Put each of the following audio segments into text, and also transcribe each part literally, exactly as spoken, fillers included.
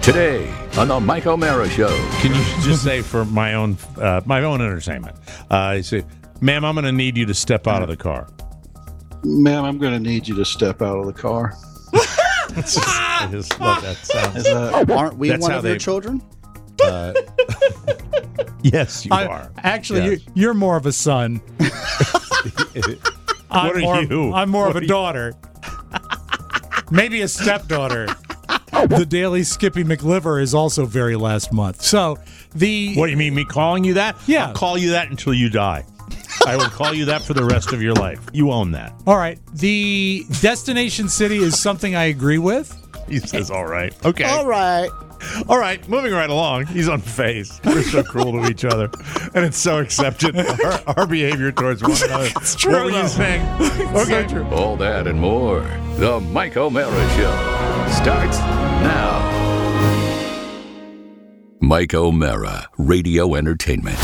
Today on the Mike O'Mara Show. Can you just say for my own uh, my own entertainment? Uh, say, ma'am, I'm going to need you to step out of the car. Ma'am, I'm going to need you to step out of the car. I just love that sound. Is that- Aren't we That's one how of they- your children? Uh, yes, you I- are. Actually, Yes. you, you're more of a son. I'm What are more, you? I'm more What of are a you? daughter. Maybe a stepdaughter. The Daily Skippy McLiver is also very last month. So the What do you mean, me calling you that? Yeah. I'll call you that until you die. I will call you that for the rest of your life. You own that. all right, the destination city is something I agree with. He says, all right. Okay. All right. All right, moving right along. He's on phase. We're so cruel to each other, and it's so accepted. Our, our behavior towards one another. It's true, What were though. you saying? Okay. All that and more. The Mike O'Mara Show starts now. Mike O'Mara, Radio Entertainment.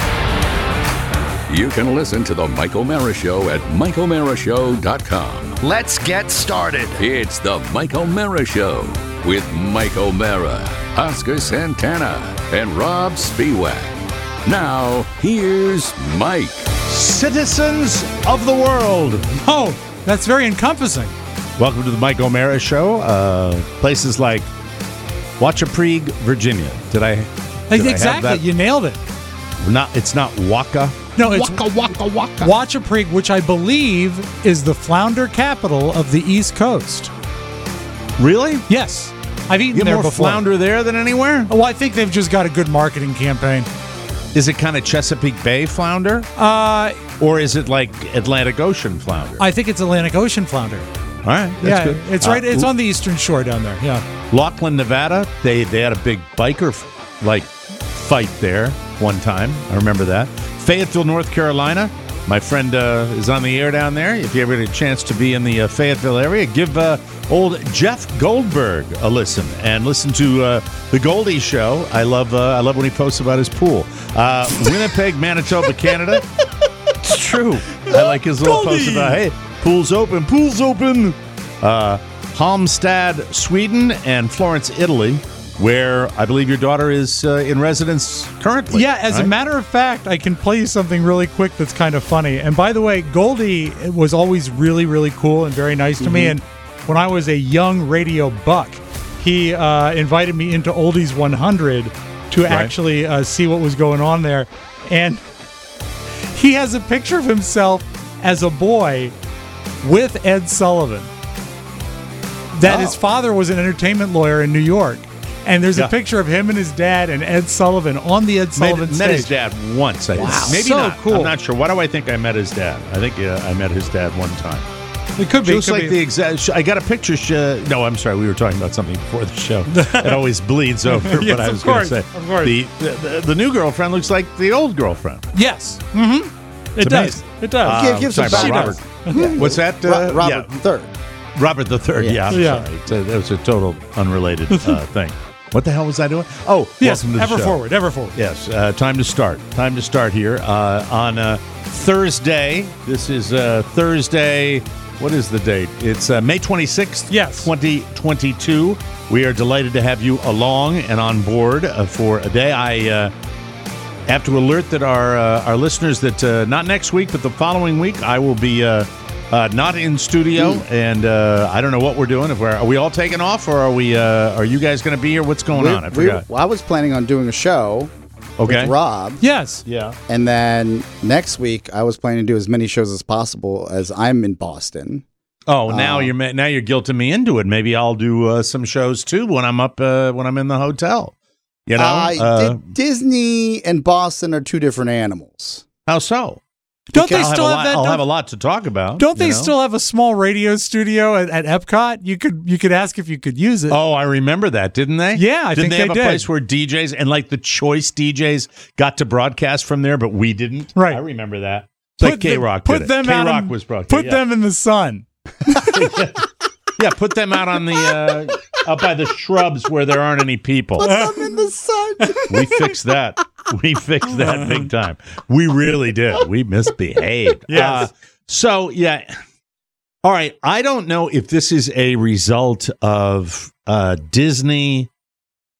You can listen to the Mike O'Mara Show at mike o'mara show dot com. Let's get started. It's the Mike O'Mara Show with Mike O'Mara, Oscar Santana, and Rob Spiewak. Now, here's Mike. Citizens of the world. Oh, that's very encompassing. Welcome to the Mike O'Mara Show. Uh, places like Wachapreague, Virginia. Did I? Did I have exactly, that? you nailed it. Not. It's not Waka. No, it's Waka Waka Waka. Wachapreague, which I believe is the flounder capital of the East Coast. Really? Yes, I've eaten You get there more before. flounder there than anywhere? Well, I think they've just got a good marketing campaign. Is it kind of Chesapeake Bay flounder, Uh, or is it like Atlantic Ocean flounder? I think it's Atlantic Ocean flounder. All right, that's yeah, good. it's Uh, right. It's on the eastern shore down there. Yeah. Laughlin, Nevada. They they had a big biker f- like fight there one time. I remember that. Fayetteville, North Carolina. My friend uh, is on the air down there. If you ever get a chance to be in the uh, Fayetteville area, give uh, old Jeff Goldberg a listen and listen to uh, the Goldie Show. I love uh, I love when he posts about his pool. Uh, Winnipeg, Manitoba, Canada. It's true. I like his little post about hey, pool's open, pool's open. Uh, Halmstad, Sweden, and Florence, Italy, where I believe your daughter is uh, in residence currently. Yeah, as right? a matter of fact, I can play you something really quick that's kind of funny. And by the way, Goldie was always really, really cool and very nice to Mm-hmm. me. And when I was a young radio buck, he uh, invited me into Oldies one hundred to Right. actually uh, see what was going on there. And he has a picture of himself as a boy with Ed Sullivan. That Oh. his father was an entertainment lawyer in New York. And there's Yeah. a picture of him and his dad and Ed Sullivan on the Ed Sullivan met, stage. met his dad once. I Wow. think. Maybe So not. cool. I'm not sure. Why do I think I met his dad? I think uh, I met his dad one time. It could be. Just could like be. the exact. I got a picture. Sh- no, I'm sorry. We were talking about something before the show. It always bleeds over. Yes, what I of was going to course, say. of course. The, the the new girlfriend looks like the old girlfriend. Yes. Mm-hmm. It It's does. amazing. It does. Uh, Give- give some sorry about background. Robert. What's that? Ro- Uh, Robert yeah. the Third. Robert the Third. Yeah, I'm Yeah. sorry. It's a, that was a total unrelated uh, thing. What the hell was I doing? Oh, yes. welcome to the Ever show. forward. Ever forward. Yes, uh, time to start. Time to start here uh, on uh, Thursday. This is uh, Thursday. What is the date? It's uh, May twenty-sixth, Yes. twenty twenty-two. We are delighted to have you along and on board uh, for a day. I uh, have to alert that our uh, our listeners that uh, not next week, but the following week, I will be uh, uh, not in studio, and uh, I don't know what we're doing. If we're are we all taking off, or are we? Uh, are you guys going to be here? What's going We- on? I we- forgot. well, I was planning on doing a show Okay. with Rob. Yes. Yeah. And then next week, I was planning to do as many shows as possible as I'm in Boston. Oh, now Uh, you're ma- now you're guilting me into it. Maybe I'll do uh, some shows too when I'm up uh, when I'm in the hotel. You know, Uh, uh, Di- Disney and Boston are two different animals. how so? Don't they I'll, have a, still have, lot, that? I'll Don't, have a lot to talk about. don't they you know? still have a small radio studio at, at Epcot? You could you could ask if you could use it. Oh, I remember that, didn't they? Yeah, I didn't think they they have a did. place where D Js and like the choice D Js got to broadcast from there, but we didn't. Right. I remember that. It's like them- K Rock. Put them out. K-Rock in- was broadcast. Put yeah. them in the sun. Yeah, put them out on the uh, up by the shrubs where there aren't any people. I'm in the sun. We fixed that. We fixed that big time. We really did. We misbehaved. Yes. Uh, so, yeah. All right. I don't know if this is a result of uh, Disney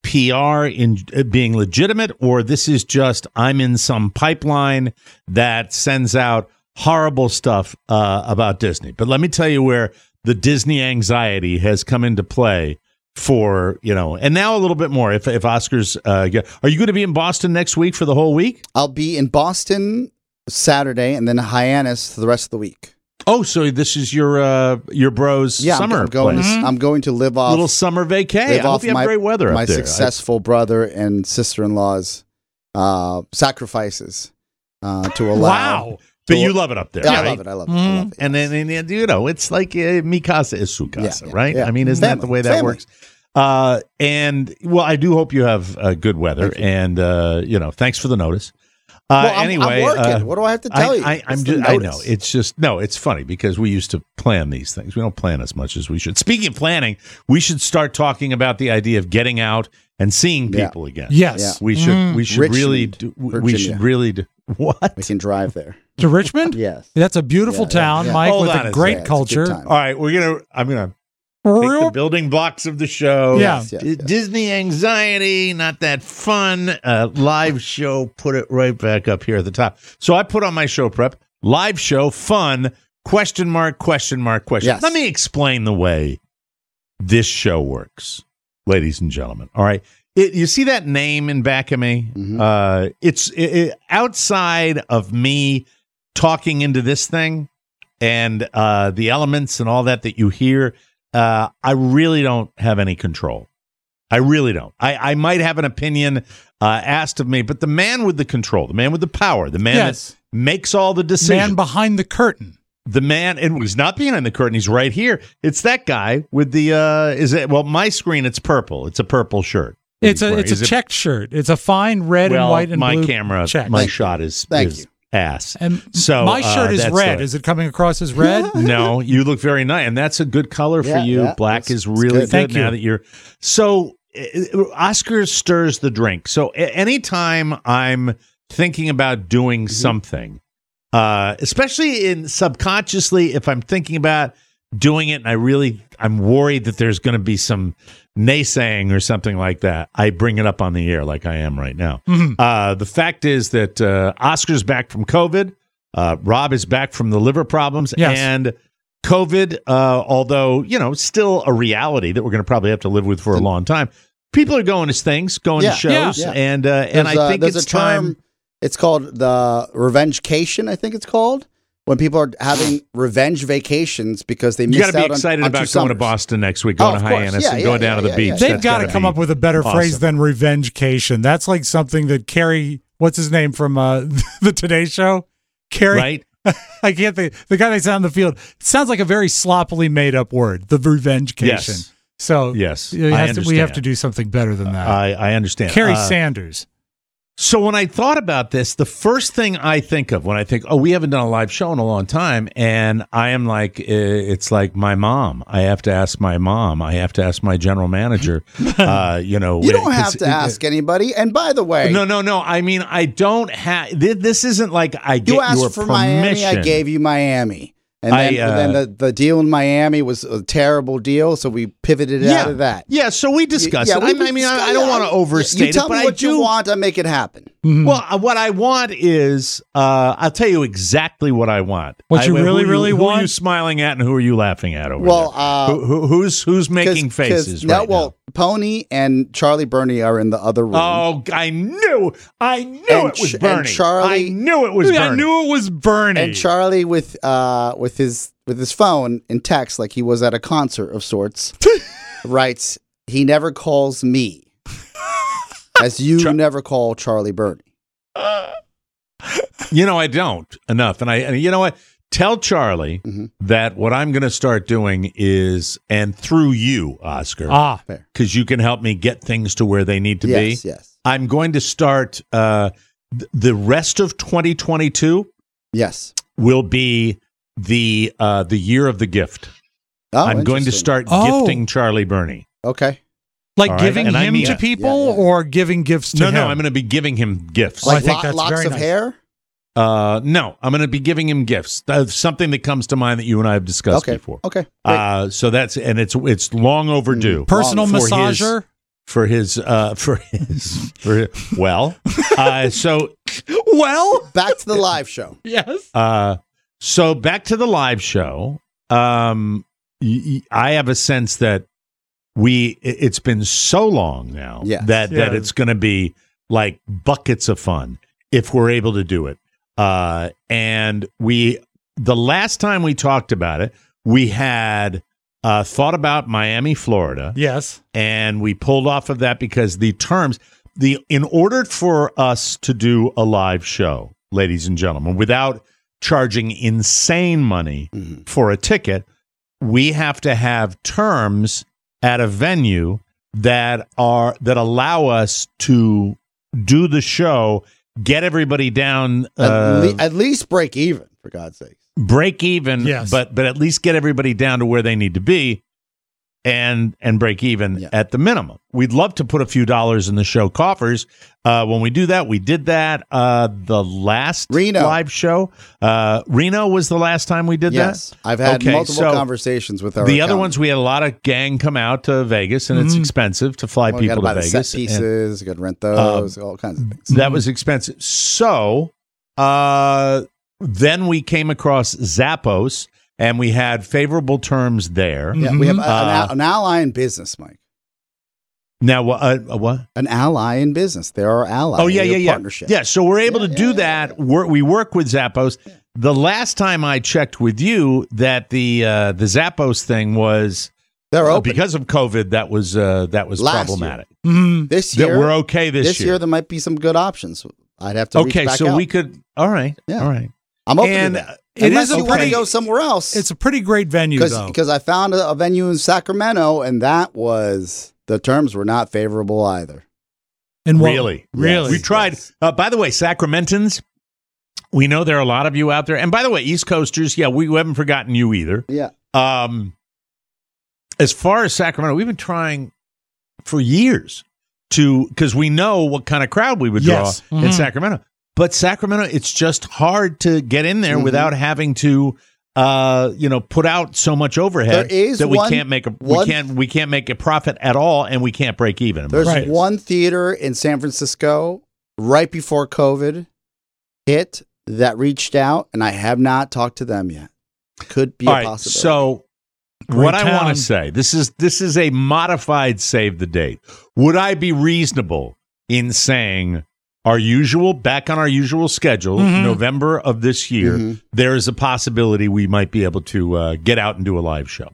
P R in uh, being legitimate, or this is just I'm in some pipeline that sends out horrible stuff uh, about Disney. But let me tell you where the Disney anxiety has come into play for, you know, and now a little bit more. If if Oscars, uh, get, are you going to be in Boston next week for the whole week? I'll be in Boston Saturday and then Hyannis for the rest of the week. Oh, so this is your uh, your bros Yeah, summer I'm, I'm going. To, place. I'm going to live off Little summer vacay. I live hope off you have my, great weather my up there. successful brother and sister-in-law's uh, sacrifices uh, to allow. Wow. But you love it up there, Yeah, I right? love it. I love it. I love it. And then, and, and, you know, it's like uh, mi casa is su casa, Yeah, yeah, right? yeah. I mean, isn't Family, that the way that family. works? Uh, and, well, I do hope you have uh, good weather. And, uh, you know, thanks for the notice. Uh, Well, I'm- I'm anyway, working. uh, What do I have to tell I, you? I, I'm It's the just, I know. notice. It's just, no, it's funny because we used to plan these things. We don't plan as much as we should. Speaking of planning, we should start talking about the idea of getting out and seeing Yeah. people again. Yes. Yeah. We should, we should really, Richmond, do, we Virginia. should really do, what? We can drive there. To Richmond? Yes. That's a beautiful Yeah, yeah, town, yeah. Mike, Hold with on a a great second. It's a culture. good time. All right, we're going to, I'm going to take the building blocks of the show. Yeah. Yes, yes, D- yes. Disney anxiety, not that fun. Uh, live show, put it right back up here at the top. So I put on my show prep, live show, fun, question mark, question mark, question. Yes. Let me explain the way this show works, ladies and gentlemen. All right. It, you see that name in back of me? Mhm. Uh, it's it, it- outside of me talking into this thing and uh, the elements and all that that you hear. Uh, I really don't have any control. I really don't. I, I might have an opinion uh, asked of me, but the man with the control, the man with the power, the man Yes. that makes all the decisions, Man behind the curtain. the man, and he's not behind the curtain. He's right here. It's that guy with the. Uh, is it? Well, my screen. It's purple. It's a purple shirt. that It's he's a wearing. it's Is a it- checked shirt. It's a fine red well, and white and my blue camera, check. my Thank you. shot is Thank is you. ass. And So, my uh, shirt is that's red. the- Is it coming across as red? No, you look very nice, and that's a good color for Yeah, you. yeah, Black it's- is it's really good. good, Thank now you. that you're. So, uh, Oscar stirs the drink. So, a- anytime I'm thinking about doing Mm-hmm. something, uh, especially in subconsciously, if I'm thinking about doing it, and I really, I'm worried that there's going to be some naysaying or something like that, I bring it up on the air like I am right now. Mm-hmm. Uh, the fact is that uh, Oscar's back from COVID. Uh, Rob is back from the liver problems. Yes. And COVID, uh, although, you know, still a reality that we're going to probably have to live with for a long time. People are going to things, going Yeah, to shows, yeah. and uh, and There's I a- think there's it's a term. time. It's called the revengecation. I think it's called when people are having revenge vacations because they You missed got to be out on- excited on about two going to summers. Boston next week, Oh, going of to course. Hyannis, Yeah, and yeah, going down yeah, to the yeah, beach. yeah. They've That's got gotta to come be up with a better awesome. phrase than revengecation. That's like something that Carrie, what's his name from uh, the Today Show? Carrie, right? I can't think. The guy that's out in the field. It sounds like a very sloppily made up word, the revengecation. Yes. So Yes, it I has to- we have understand. to do something better than that. I, I understand. Carrie Uh, Sanders. So when I thought about this, the first thing I think of when I think, oh, we haven't done a live show in a long time, and I am like, uh, it's like my mom. I have to ask my mom. I have to ask my general manager. Uh, you know, You don't 'cause have to it- ask anybody. And by the way, No, no, no. I mean, I don't have. This isn't like I get you asked your for permission. Miami, I gave you Miami. And I, then, uh, then the, the deal in Miami was a terrible deal, so we pivoted yeah, out of that. yeah. So we discussed Yeah, it. we I, I mean, I, I don't discuss- want to overstate You tell it, but me I what do. you want, I make it happen. Well, uh, what I want is, uh, I'll tell you exactly what I want. What you I- really, who really who are you want? smiling at, and who are you laughing at over Well, there? uh, who, who, who's who's making 'Cause- 'cause- faces no, right well, Pony and Charlie Burney are in the other room. now? Oh, I knew, I knew And it was Ch- and Bernie. Charlie- I knew it was I Bernie. knew it was Bernie. And Charlie with uh with his with his phone in text like he was at a concert of sorts writes he never calls me as you Char- never call Charlie Burney. You know, I don't enough, and I, and you know what? Tell Charlie Mhm. that what I'm going to start doing is, and through you, Oscar, ah, because you can help me get things to where they need to Yes, be. yes. I'm going to start uh, th- the rest of twenty twenty-two Yes. will be the uh, the year of the gift. Oh, I'm going to interesting. start Oh. gifting Charlie Burney. Okay. like All right, giving and I him mean- to Yeah, people yeah, yeah. or giving gifts to No, him? no, I'm going to be giving him gifts. Well, I Like think lo- that's locks very of nice. hair? Uh, no, I'm going to be giving him gifts. That's something that comes to mind that you and I have discussed Okay. before. Okay. Great. Uh, so that's and it's it's long overdue. Personal For his- massager. for his uh, for his for well. Uh, so Well, Back to the live show. yes. uh, so back to the live show. Um, y- y- I have a sense that we it- it's been so long now Yes. that that Yeah. it's going to be like buckets of fun if we're able to do it. Uh, and we the last time we talked about it, we had uh, thought about Miami, Florida. Yes. And we pulled off of that because the terms the in order for us to do a live show, ladies and gentlemen, without charging insane money Mm-hmm. for a ticket, we have to have terms at a venue that are that allow us to do the show, get everybody down, At, uh, le- at least break even, for God's sake. break even, Yes. but but at least get everybody down to where they need to be, and and break even Yeah. at the minimum. We'd love to put a few dollars in the show coffers. Uh, when we do that, we did that uh, the last Reno. live show. Uh, Reno was the last time we did Yes. that. I've had Okay, multiple so conversations with our The other accountant. ones, we had a lot of gang come out to Vegas, and it's expensive to fly Well, you people gotta to buy the Vegas. set and- pieces, you got to rent those, all kinds of things. that was expensive. So uh, then we came across Zappos, and we had favorable terms there. Yeah, we have a- an, Uh, al- an ally in business, Mike. Now, uh, uh, what? An ally in business. There are allies. Oh, yeah, We yeah, have yeah. Partnership. Yeah, so we're able Yeah, to do yeah, that. We're, we work with Zappos. The last time I checked with you, that the uh, the Zappos thing was They're uh, open. because of COVID. That was uh, that was Last year. problematic. Mhm. this That year, we're okay this, this year. there might be some good options. I'd have to reach Okay, back so out. we could. All right, Yeah. all right. I'm open and to that. it Unless is a you want to pretty- go somewhere else. It's a pretty great venue, though. because I found a, a venue in Sacramento, and that was the terms were not favorable either. And what- Really? Really? We tried. Yes. Uh, by the way, Sacramentans, we know there are a lot of you out there. And by the way, East Coasters, yeah, we haven't forgotten you either. Yeah. Um, as far as Sacramento, we've been trying for years to, because we know what kind of crowd we would draw Yes. in Mhm. Sacramento. But Sacramento, it's just hard to get in there Mhm. without having to, uh, you know, put out so much overhead There is that we one- can't make a one- we can't we can't make a profit at all, and we can't break even. in There's most Right. cases. one theater in San Francisco right before COVID hit that reached out, and I have not talked to them yet. Could be All a right, possibility. so Great what I want town. to say, this is this is a modified save the date. Would I be reasonable in saying our usual back on our usual schedule, Mhm. November of this year, Mhm. there is a possibility we might be able to uh, get out and do a live show.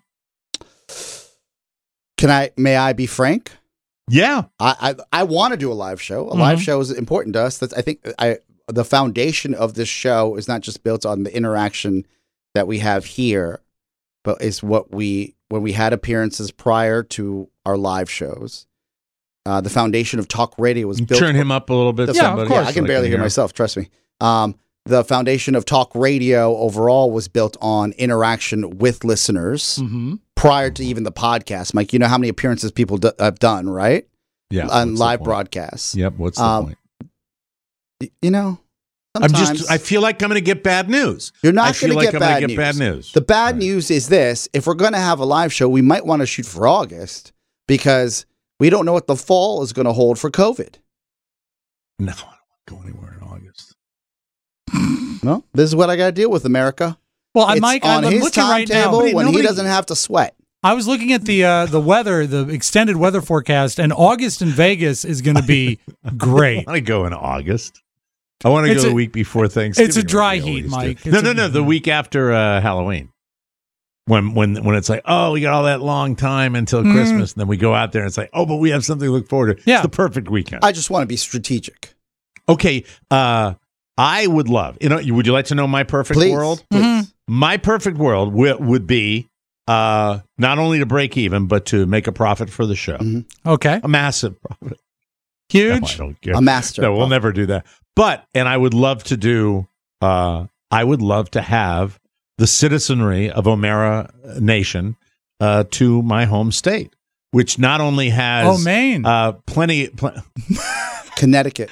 Can I? May I be frank? Yeah, I I, I want to do a live show. A live Mhm. show is important to us. That's I think I the foundation of this show is not just built on the interaction that we have here, but is what we when we had appearances prior to our live shows. Uh, the foundation of talk radio was built. turn him up a little bit. The- Yeah, of somebody, course. Yeah, I can so barely hear hear. myself. Trust me. Um, the foundation of talk radio overall was built on interaction with listeners Mhm. prior to even the podcast. Mike, you know how many appearances people do, have done, right? Yeah, On what's the live point? broadcasts. Yep. What's the Um, point? Y- You know, I'm sometimes just. I feel like I'm going to get bad news. you're I not feel going like to I'm get, gonna bad, get news. bad news. The bad Right. news is this: if we're going to have a live show, we might want to shoot for August because we don't know what the fall is going to hold for COVID. No, I don't want to go anywhere in August. No, this is what I got to deal with, America. Well, I It's Mike, on I'm his looking right now. timetable when he Nobody- doesn't have to sweat. I was looking at the uh, the weather, the extended weather forecast, and August in Vegas is going to be I great. want to go in August. I want to It's go a- the week before Thanksgiving. it's a dry like we heat, always do. Mike. No, It's no, a- no. The week after uh, Halloween, when when when it's like, oh, we got all that long time until Mhm. Christmas, and then we go out there and it's like, oh, but we have something to look forward to. Yeah. It's the perfect weekend. I just want to be strategic. okay, uh, I would love. You know, would you like to know my perfect Please, world? please. Mhm. My perfect world w- would be uh, not only to break even, but to make a profit for the show. Mhm. Okay, A massive profit. huge. No, I don't care. A master. No, we'll never do that. But, and I would love to do, uh, I would love to have the citizenry of O'Mara Nation uh, to my home state, which not only has Oh, Maine. uh, plenty, pl- Connecticut.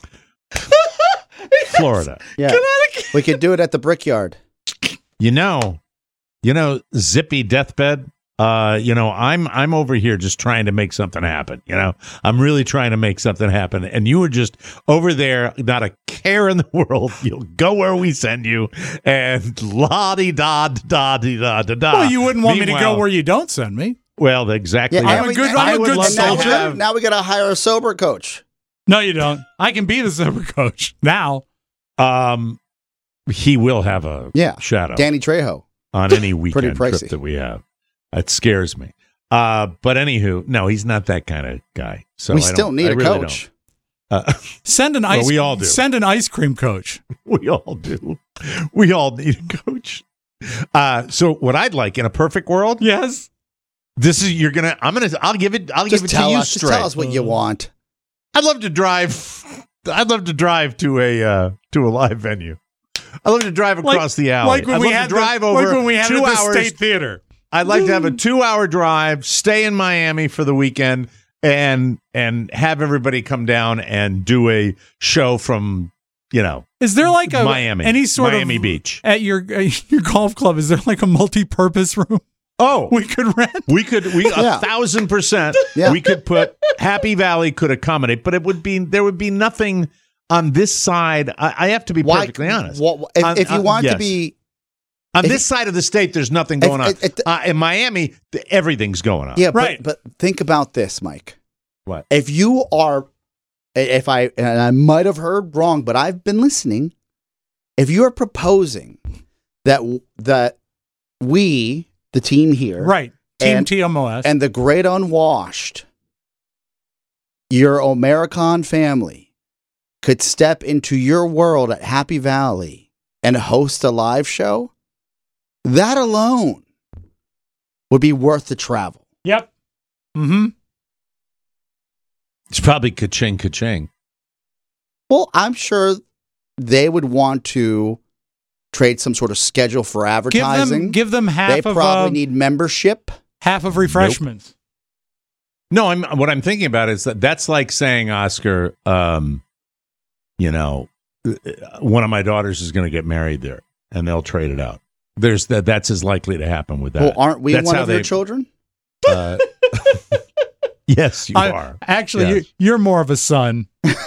Florida. Yeah. We could do it at the Brickyard. You know, you know, Zippy Deathbed Uh, you know, I'm I'm over here just trying to make something happen. You know, I'm really trying to make something happen, and you were just over there, not a care in the world. You'll go where we send you, and la di da da di da da da. Well, you wouldn't want me to Meanwhile- go where you don't send me. Well, exactly. Yeah, right. and I'm a we- good- and I'm a I would good love to soldier. have- Now we got to hire a sober coach. No, you don't. I can be the sober coach now. Um, he will have a Yeah. shadow Danny Trejo. on any weekend pricey. trip that we have. That scares me. Uh, but anywho, no, he's not that kind of guy. So we I still don't- need I a really coach. don't. Uh, Send an Well, ice. we all do. Send an ice cream coach. we all do. We all need a coach. Uh, so what I'd like in a perfect world, Yes. this is you're gonna. I'm gonna. I'll give it. I'll Just give it tell to you us. Just straight. tell us what you want. I'd love to drive. I'd love to drive to a uh, to a live venue. I'd love to drive across the alley. Like when I'd we love had to drive the, over like when we had two it at the hours. State Theater. I'd like to have a two-hour drive, stay in Miami for the weekend, and and have everybody come down and do a show from, you know, Is there like a Miami, any sort Miami of Beach. at your uh, your golf club? Is there like a multi-purpose room Oh, we could rent? we could we Yeah. a thousand percent. Yeah. We could put Happy Valley could accommodate, but it would be there would be nothing on this side. I, I have to be Why? perfectly honest. What, if, On- if you on- want yes. to be, On if- this side of the state, there's nothing if- going on. if- if- uh, in Miami, th- everything's going on. yeah, Right. But, but think about this, Mike. What? If you are, if I and I might have heard wrong, but I've been listening. If you are proposing that that we, the team here, Right. Team And- T M O S. and the Great Unwashed, your American family, could step into your world at Happy Valley and host a live show, that alone would be worth the travel. Yep. Mm-hmm. It's probably ka-ching, ka-ching. Well, I'm sure they would want to trade some sort of schedule for Give advertising. them give them half they of probably uh, need membership. half of refreshments. No, I'm. What I'm thinking about is that that's like saying, Oscar, um, you know, one of my daughters is going to get married there, and they'll trade it out. There's that. That's as likely to happen with that. Well, aren't we That's one how of your they- children? Uh, yes, you I- are. Actually, Yes. you, you're more of a son.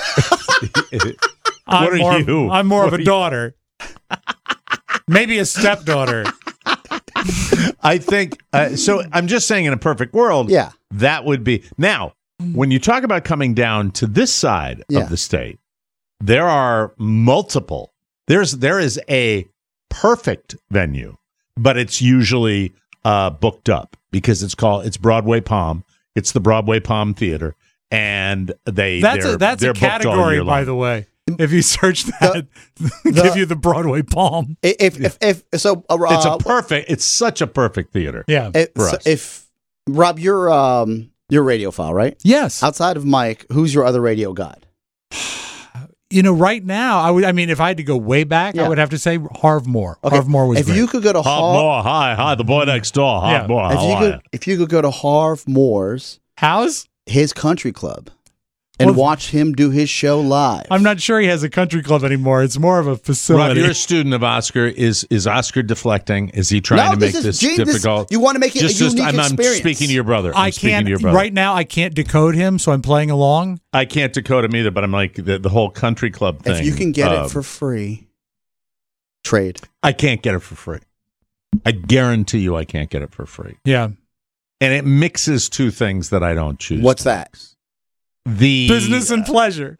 I'm What are more, you? I'm more What of are a you? daughter. Maybe a stepdaughter. I think uh, so. I'm just saying, in a perfect world, Yeah. that would be now. When you talk about coming down to this side Yeah. of the state, there are multiple. There's there is a perfect venue, but it's usually uh, booked up because it's called it's Broadway Palm. It's the Broadway Palm Theater, and they That's they're, a that's they're a booked all category, year by long. the way. If you search that, give you the Broadway Palm. If if if, if so, uh, It's a uh, perfect. It's such a perfect theater. Yeah. if, for so us. if Rob, you're um you're radiophile, right? Yes. Outside of Mike, who's your other radio god? You know, right now, I would. I mean, if I had to go way back, Yeah. I would have to say Harv Moore. Okay, Harv Moore was if great. you could go to Hot Har- Moore, hi, hi, the boy next door. Hot Yeah. Moore, if how you are could ya? if you could go to Harv Moore's House? his country club and Well, watch him do his show live. I'm not sure he has a country club anymore. It's more of a Rob, facility. you're a student of Oscar. Is is Oscar deflecting? Is he trying no, to make this this, is gee, this- difficult? you want to make it just, a just, unique I'm, I'm experience. speaking to your brother. I'm I speaking can't to your brother. right now. I can't decode him, so I'm playing along. I can't decode him either, but I'm like the, the whole country club thing. If you can get um, it for free, trade. I can't get it for free. I guarantee you, I can't get it for free. Yeah, And it mixes two things that I don't choose. What's to that? mix. The business and pleasure.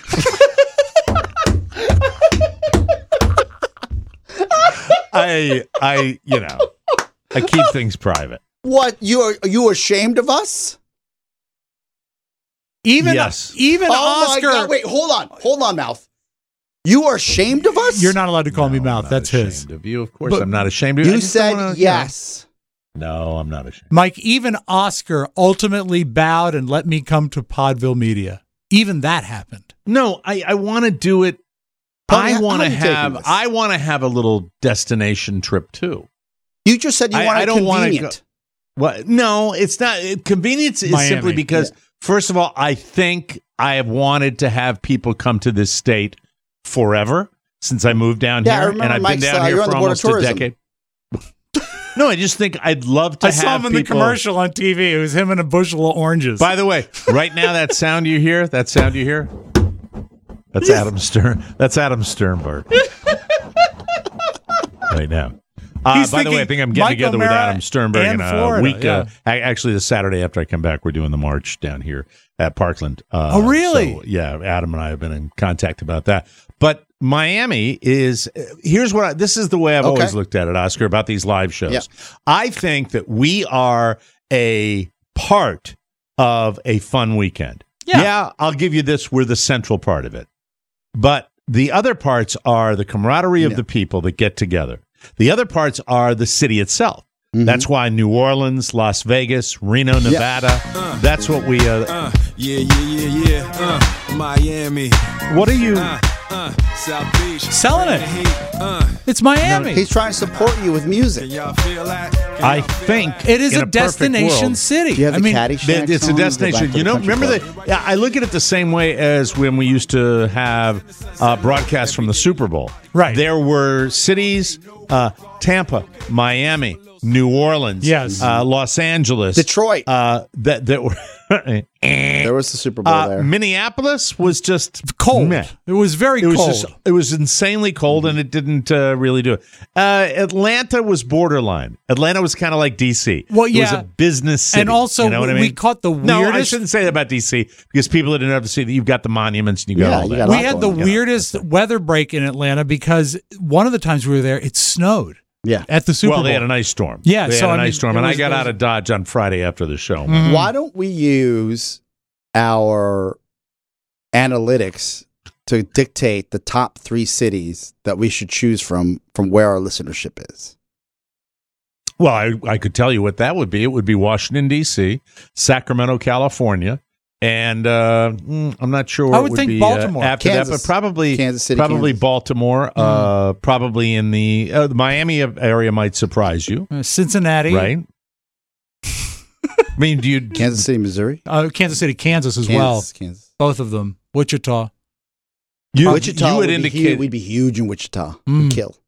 I I you know I keep things private. What you are you ashamed of us? Even Yes. even Oh Oscar. my God! Wait, hold on, hold on, mouth. You are ashamed of us? You're not allowed to call me No, mouth. I'm not That's his. ashamed of you. Of course, But I'm not ashamed of you. I You just don't said wanna, you know. yes. No, I'm not ashamed. Mike, even Oscar ultimately bowed and let me come to Podville Media. Even that happened. No, I, I want to do it. Tony, how- I want to how are you taking have. this? I want to have a little destination trip too. You just said you I- want I it don't wanna convenient. What? No, it's not. It, convenience is Miami. simply because, first of all, I think I have wanted to have people come to this state forever since I moved down Yeah, I here, remember and I've Mike's, been down uh, here you're on for the board of almost a tourism. decade. No, I just think I'd love to I have saw him in the people- commercial on T V. It was him and a bushel of oranges. By the way, right now that sound you hear, that sound you hear, that's Adam Stern. That's Adam Sternberg. Right now. Uh, He's by the way, I thinking think I'm getting Mike together with O'Mara Adam Sternberg and in a Florida, week. yeah. Uh, a- actually, the Saturday after I come back, we're doing the march down here at Parkland. Uh, Oh, really? So, yeah, Adam and I have been in contact about that. But Miami is, here's what I, this is the way I've Okay. always looked at it, Oscar, about these live shows. Yeah. I think that we are a part of a fun weekend. Yeah. yeah, I'll give you this. We're the central part of it. But the other parts are the camaraderie of Yeah. the people that get together. The other parts are the city itself. Mm-hmm. That's why New Orleans, Las Vegas, Reno, Nevada, that's what we... Uh, Uh, yeah, yeah, yeah, yeah. Uh, Miami. what are you... Uh, uh, South Beach. Selling it. Heat. Uh, It's Miami. He's trying to support you with music. can y'all feel that? Can I y'all feel think... that? it is in a, perfect destination world, city. Do you have I the mean, Caddyshack that it's a song, Go Back destination. to You the know, Country remember Club? that? Yeah, I look at it the same way as when we used to have uh, broadcasts from the Super Bowl. Right. There were cities, uh, Tampa, Miami, New Orleans, Yes. uh, Los Angeles, Detroit. uh, that that were. There was the Super Bowl Uh, there. Minneapolis was just cold. meh. It was very It was cold. just it was insanely cold, and it didn't uh, really do it. Uh, Atlanta was borderline. Atlanta was kind of like D C. Well, it was yeah. a business city. And also, you know what I we mean? caught the No, I weirdest- shouldn't say that about D C because people that didn't have to see that you've got the monuments and you got Yeah, all you that. got a we lot had the going on. weirdest weather break in Atlanta because one of the times we were there, it snowed Yeah. at the Super well, Bowl. they had an ice storm. Yeah, they so, had an I mean, ice storm, it and was- I got it was- out of Dodge on Friday after the show. Mhm. Why don't we use our analytics to dictate the top three cities that we should choose from from where our listenership is? Well, I, I could tell you what that would be. It would be Washington, D C, Sacramento, California, and uh, mm, I'm not sure I what would think be, Baltimore. Uh, after Kansas. that, but probably Kansas City, probably Kansas. Baltimore, uh, probably in the, uh, the Miami area might surprise you, Uh, Cincinnati, right? I mean, do you Kansas City, Missouri? Uh, Kansas City, Kansas as Kansas, well. Kansas. Both of them. Wichita. you, Wichita you would would be indicate huge. We'd be huge in Wichita. Mm. We'd kill.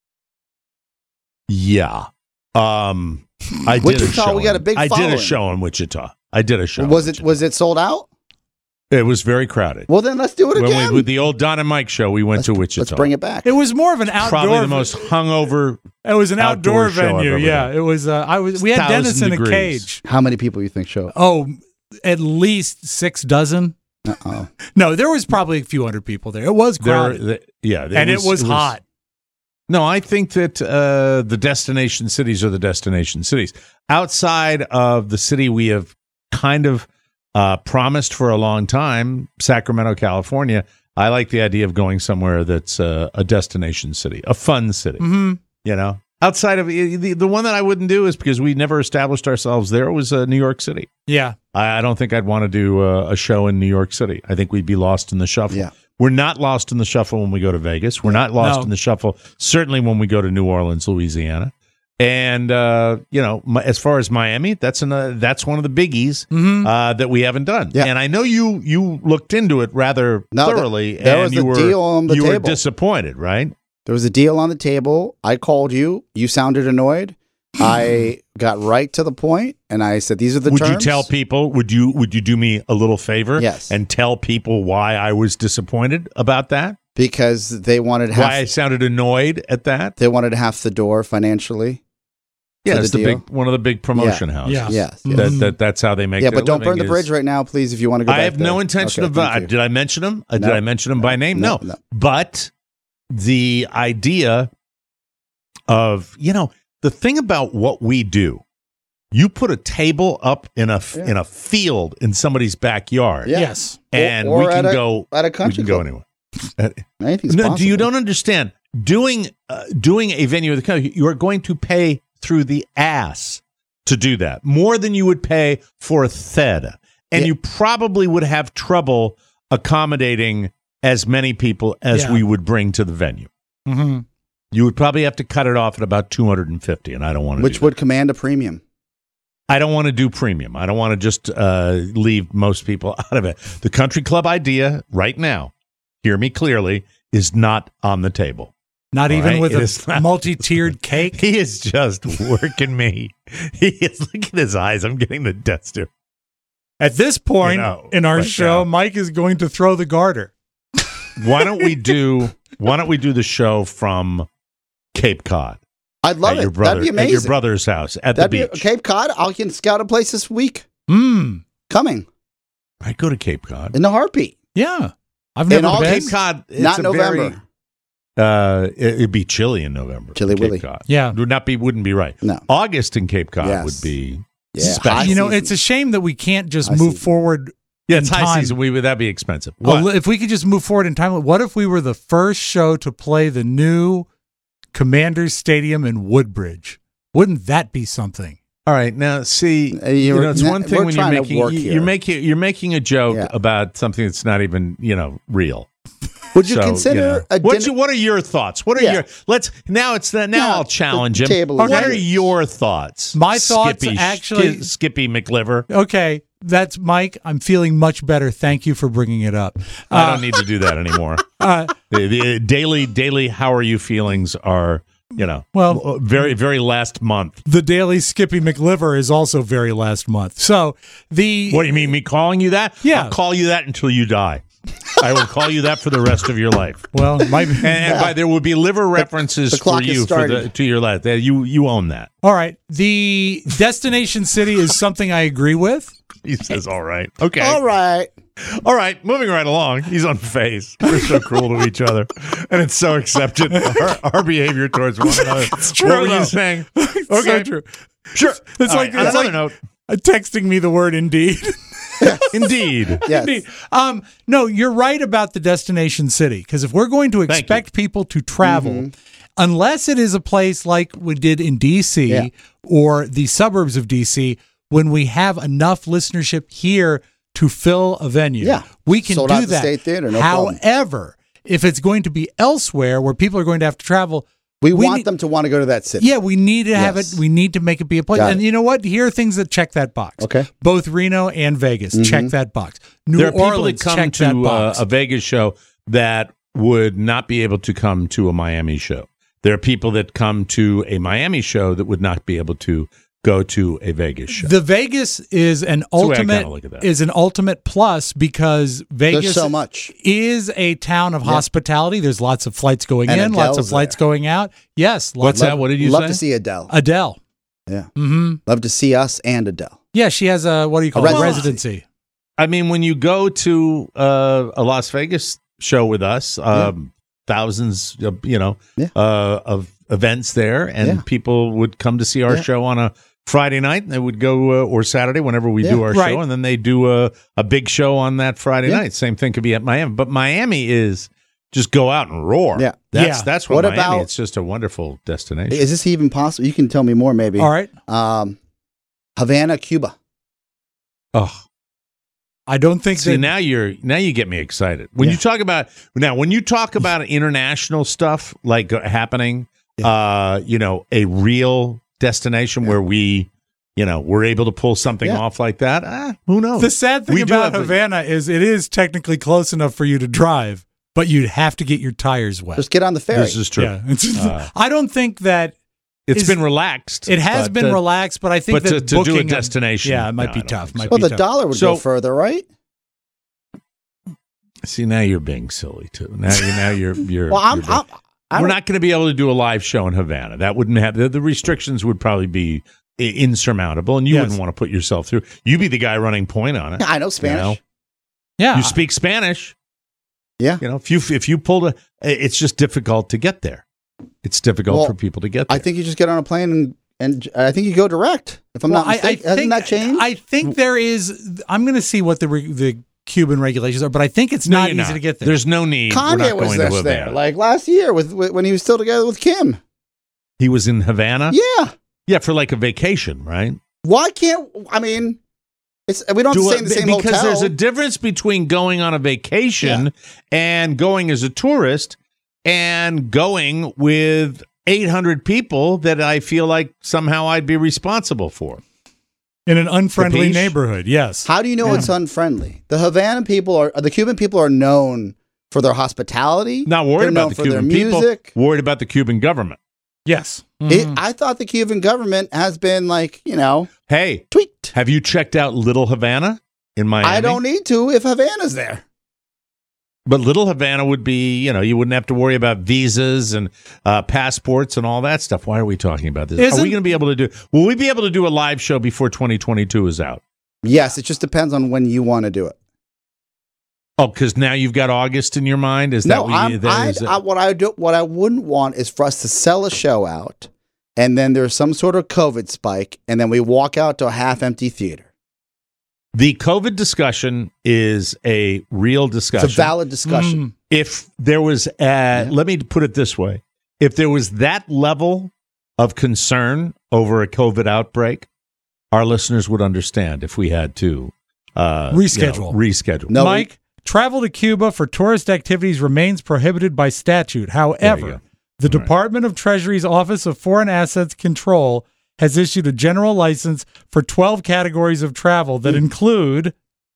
yeah. Um, I did Wichita, a show we got a in- big I did a following. show in Wichita. I did a show. Was in it Wichita. was it sold out? It was very crowded. Well, then let's do it When again. we, with the old Don and Mike show, we went let's, to Wichita. let's bring it back. It was more of an outdoor. Probably the most hungover. It was an outdoor, outdoor show I've venue. ever Yeah, done. it was. Uh, I was. We had Thousand Dennis in a degrees. cage. How many people you think show up? Oh, at least six dozen. Uh-oh. No, there was probably a few hundred people there. It was There, crowded, the, yeah, and it was, hot. No, I think that uh, the destination cities are the destination cities. Outside of the city we have kind of uh, promised for a long time, Sacramento, California, I like the idea of going somewhere that's uh, a destination city, a fun city. hmm You know, outside of the the one that I wouldn't do is because we never established ourselves there was uh, New York City. Yeah, I, I don't think I'd want to do uh, a show in New York City. I think we'd be lost in the shuffle. Yeah. We're not lost in the shuffle when we go to Vegas. We're not lost No. in the shuffle, certainly when we go to New Orleans, Louisiana. And, uh, you know, my, as far as Miami, that's an, uh, that's one of the biggies Mhm. uh, that we haven't done. Yeah. And I know you you looked into it rather No, there- thoroughly. there and was you a were, deal on the you were table. disappointed, right? There was a deal on the table. I called you. You sounded annoyed. I got right to the point, and I said, "These are the would terms." you tell people? Would you would you do me a little favor? Yes. And tell people why I was disappointed about that? Because they wanted half. Why I sounded annoyed at that? They wanted half the door financially. Yeah, for it's the the deal? big one of the big promotion houses. Yeah. Yes. yes. That, that that's how they make. yeah, their but don't burn the living bridge is- right now, please. If you want to go back I have no there. intention Okay, of. thank Uh, you. did I mention them? Uh, did No. I mention them by name? No, No. no. But the idea of you know the thing about what we do, you put a table up in a f Yeah. in a field in somebody's backyard, Yeah. yes. and Or- or we can at a- go. at a we country can go club. anywhere. Anything's No, possible. do you don't understand? Doing uh, doing a venue of the country, you are going to pay through the ass to do that, more than you would pay for a theta, and Yeah. you probably would have trouble accommodating as many people as Yeah. we would bring to the venue. hmm You would probably have to cut it off at about two hundred fifty, and I don't want to. Which do would that. command a premium. I don't want to do premium. I don't want to just uh, leave most people out of it. The country club idea right now, hear me clearly, is not on the table. Not All even right, with it a is not- multi-tiered cake. He is just working me. He is, look at his eyes. I'm getting the death stare. At this point You know, in our right show, now. Mike is going to throw the garter. Why don't we do? Why don't we do the show from Cape Cod? I'd love at it. Your brother, That'd be amazing. At your brother's house at That'd the be beach. Cape Cod. I can scout a place this week. Mm, Coming I'd go to Cape Cod. in the heartbeat. yeah. I've In never all been. Cape Cod. It's Not a November. Very, uh, it, it'd be chilly in November. Chilly in Cape willy. Cod. Yeah. Would not be. Wouldn't be right. No. August in Cape Cod Yes. would be. Yeah, special. high You know, season. it's a shame that we can't just High move season. forward. Yeah, in it's high time. season. We would that'd be expensive. Oh, What? if we could just move forward in time, what if we were the first show to play the new Commanders Stadium in Woodbridge? Wouldn't that be something? All right, now see, Uh, you you're- know, it's na- one thing we're when you're trying to making work you- here. you're making you're making a joke Yeah. about something that's not even you know real. Would you So, consider know. a What's dinner? your, what are your thoughts? What are Yeah. your let's now it's the, now Yeah, I'll challenge the him. table What is are yours. your thoughts? My thoughts Skippy, actually- Sk- Skippy McLiver. Okay, that's Mike. I'm feeling much better. Thank you for bringing it up. I Uh, don't need to do that anymore. uh, the, the daily daily how are you feelings are you know Well- very very last month. the daily Skippy McLiver is also very last month. So the What do you mean me calling you that? Yeah. I'll call you that until you die. I will call you that for the rest of your life. well, my, And, and by there will be liver references the for clock has you for the, started. to your life. That you you own that. all right. The destination city is something I agree with. He says, "All right, okay, All right. all right." Moving right along. He's on face. We're so cruel to each other, and it's so accepted our, our behavior towards one another. It's true, What were though. you saying? It's Okay, so true. sure. It's All like- right, on it's another like- note. Uh, texting me the word indeed. Indeed. Yes. Indeed. Um, no, you're right about the destination city because if we're going to Thank expect people to travel, unless it is a place like we did in D C Yeah. or the suburbs of D C, when we have enough listenership here to fill a venue, Yeah. we can Sold do out the that. State Theater, no problem. However, if it's going to be elsewhere where people are going to have to travel, We, We want need- them to want to go to that city. yeah, we need to have Yes. it. We need to make it be a place. Got And it. you know what? Here are things that check that box. Okay. Both Reno and Vegas check that box. New There are people Orleans that come check that to uh, box. a Vegas show that would not be able to come to a Miami show. There are people that come to a Miami show that would not be able to go to a Vegas show. The Vegas is an the way I ultimate kinda look at that. is an ultimate plus because Vegas There's so much. is a town of hospitality. There's lots of flights going And in, lots of Adele's flights there. going out. Yes, What's lots that? What did you Love say? to see Adele. Adele. Yeah. Mm-hmm. Love to see us and Adele. Yeah, she has a what do you call A it? residency. Residency. I mean, when you go to uh, a Las Vegas show with us, um, thousands, of, you know, Yeah. uh, of events there, and Yeah. people would come to see our Yeah. show on a Friday night. And they would go uh, or Saturday whenever we Yeah. do our Right. show, and then they do a, a big show on that Friday Yeah. night. Same thing could be at Miami, but Miami is just go out and roar. Yeah. that's Yeah. that's what, What Miami. about- it's just a wonderful destination. Is this even possible? You can tell me more, maybe. All right. Um, Havana, Cuba. oh. I don't think See that now you're now you get me excited when Yeah. you talk about now when you talk about international stuff like uh, happening, uh, you know, a real destination where we, you know, we're able to pull something Yeah. off like that. Ah, who knows? the sad thing We do about have- Havana is it is technically close enough for you to drive, but you'd have to get your tires wet. Just get on the ferry. This is true. Yeah, it's, Uh, I don't think that It's is- been relaxed. it has but, been uh, relaxed, but I think but that to- to do a booking destination, yeah, it might no, be I don't tough. think Might so. be well, the tough. dollar would So- go further, right? See now you're being silly too. Now you now you're you're. Well, I'm. you're I'm I We're don't- not going to be able to do a live show in Havana. That wouldn't have the, the restrictions would probably be i- insurmountable, and you Yes. wouldn't want to put yourself through. You be the guy running point on it. I know Spanish. know? Yeah, You speak Spanish. Yeah. You know, if you if you pulled a, it's just difficult to get there. It's difficult Well, for people to get there. I think you just get on a plane and, and I think you go direct. If I'm Well, not mistaken, hasn't that changed? I think there is. I'm going to see what the re, the Cuban regulations are, but I think it's No, not you're easy not. to get there. There's no need. We're Kanye not was going to just there, Havana. like last year with, with when he was still together with Kim. He was in Havana. Yeah. Yeah, for like a vacation, right? Why can't I mean? It's we don't have Do to stay a- in the same because hotel. there's a difference between going on a vacation and going as a tourist and going with eight hundred people that I feel like somehow I'd be responsible for. in an unfriendly beach? neighborhood. Yes. How do you know Yeah. it's unfriendly? The Havana people are the Cuban people are known for their hospitality. Not worried They're known about the for Cuban their people. music. Worried about the Cuban government. Yes. It, I thought the Cuban government has been like, you know, Hey, tweaked. have you checked out Little Havana in Miami? I don't need to if Havana's there. But Little Havana would be, you know, you wouldn't have to worry about visas and uh, passports and all that stuff. Why are we talking about this? Isn't- are we going to be able to do? Will we be able to do a live show before twenty twenty-two is out? Yes, it just depends on when you want to do it. Oh, because now you've got August in your mind. Is that No, what you, I'm, that I, is- I, what I do, what I wouldn't want is for us to sell a show out, and then there's some sort of COVID spike, and then we walk out to a half-empty theater. the COVID discussion is a real discussion. It's a valid discussion. Mm. If there was, a, let me put it this way: if there was that level of concern over a COVID outbreak, our listeners would understand if we had to uh, Reschedule. you know, reschedule. No, Mike, travel to Cuba for tourist activities remains prohibited by statute. go. However, the All right. Department of Treasury's Office of Foreign Assets Control has issued a general license for twelve categories of travel that include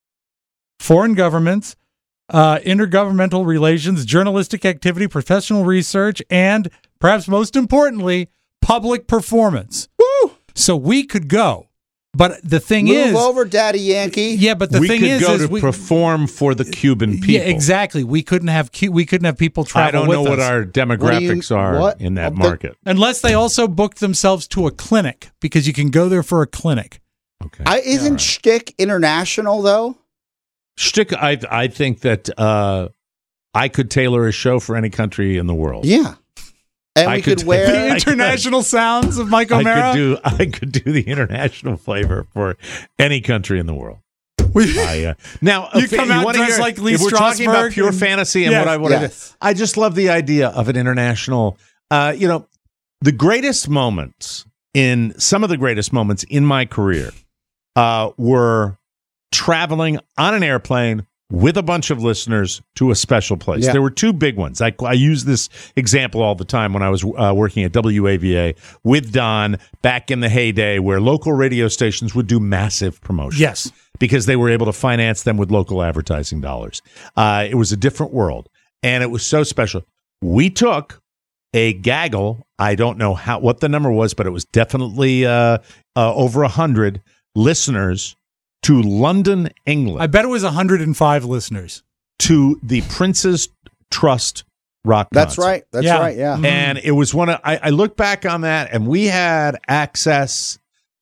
foreign governments, uh, intergovernmental relations, journalistic activity, professional research, and perhaps most importantly, public performance. Woo! So we could go. But the thing Move is, over, Daddy Yankee. yeah, but the we thing could is, go is to we, perform for the Cuban people. yeah, exactly. We couldn't have cu- we couldn't have people travel I don't with know what us. our demographics are what? in that Of the- market. Unless they also booked themselves to a clinic, because you can go there for a clinic. Okay. I, isn't Shtick international though? Shtick, I I think that uh, I could tailor a show for any country in the world. Yeah, and I we could could, take- wear. The international sounds of Mike O'Mara. I could do I could do the international flavor for any country in the world. We- I, uh, now You if come out wanna dressed hear- like Lee if we're talking about Strasberg pure and- fantasy and Yes. what I want to Yes. do, I just love the idea of an international. Uh, you know, the greatest moments in some of the greatest moments in my career uh, were traveling on an airplane with a bunch of listeners to a special place. Yeah. There were two big ones. I, I use this example all the time when I was uh, working at W A V A with Don back in the heyday where local radio stations would do massive promotions. Yes. Because they were able to finance them with local advertising dollars. Uh, it was a different world, and it was so special. We took a gaggle. I don't know how what the number was, but it was definitely uh, uh, over a hundred listeners to London, England, I bet it was one hundred five listeners. to the Prince's Trust rock That's concert. right. That's Yeah. right. Yeah. And it was one of I, I look back on that, and we had access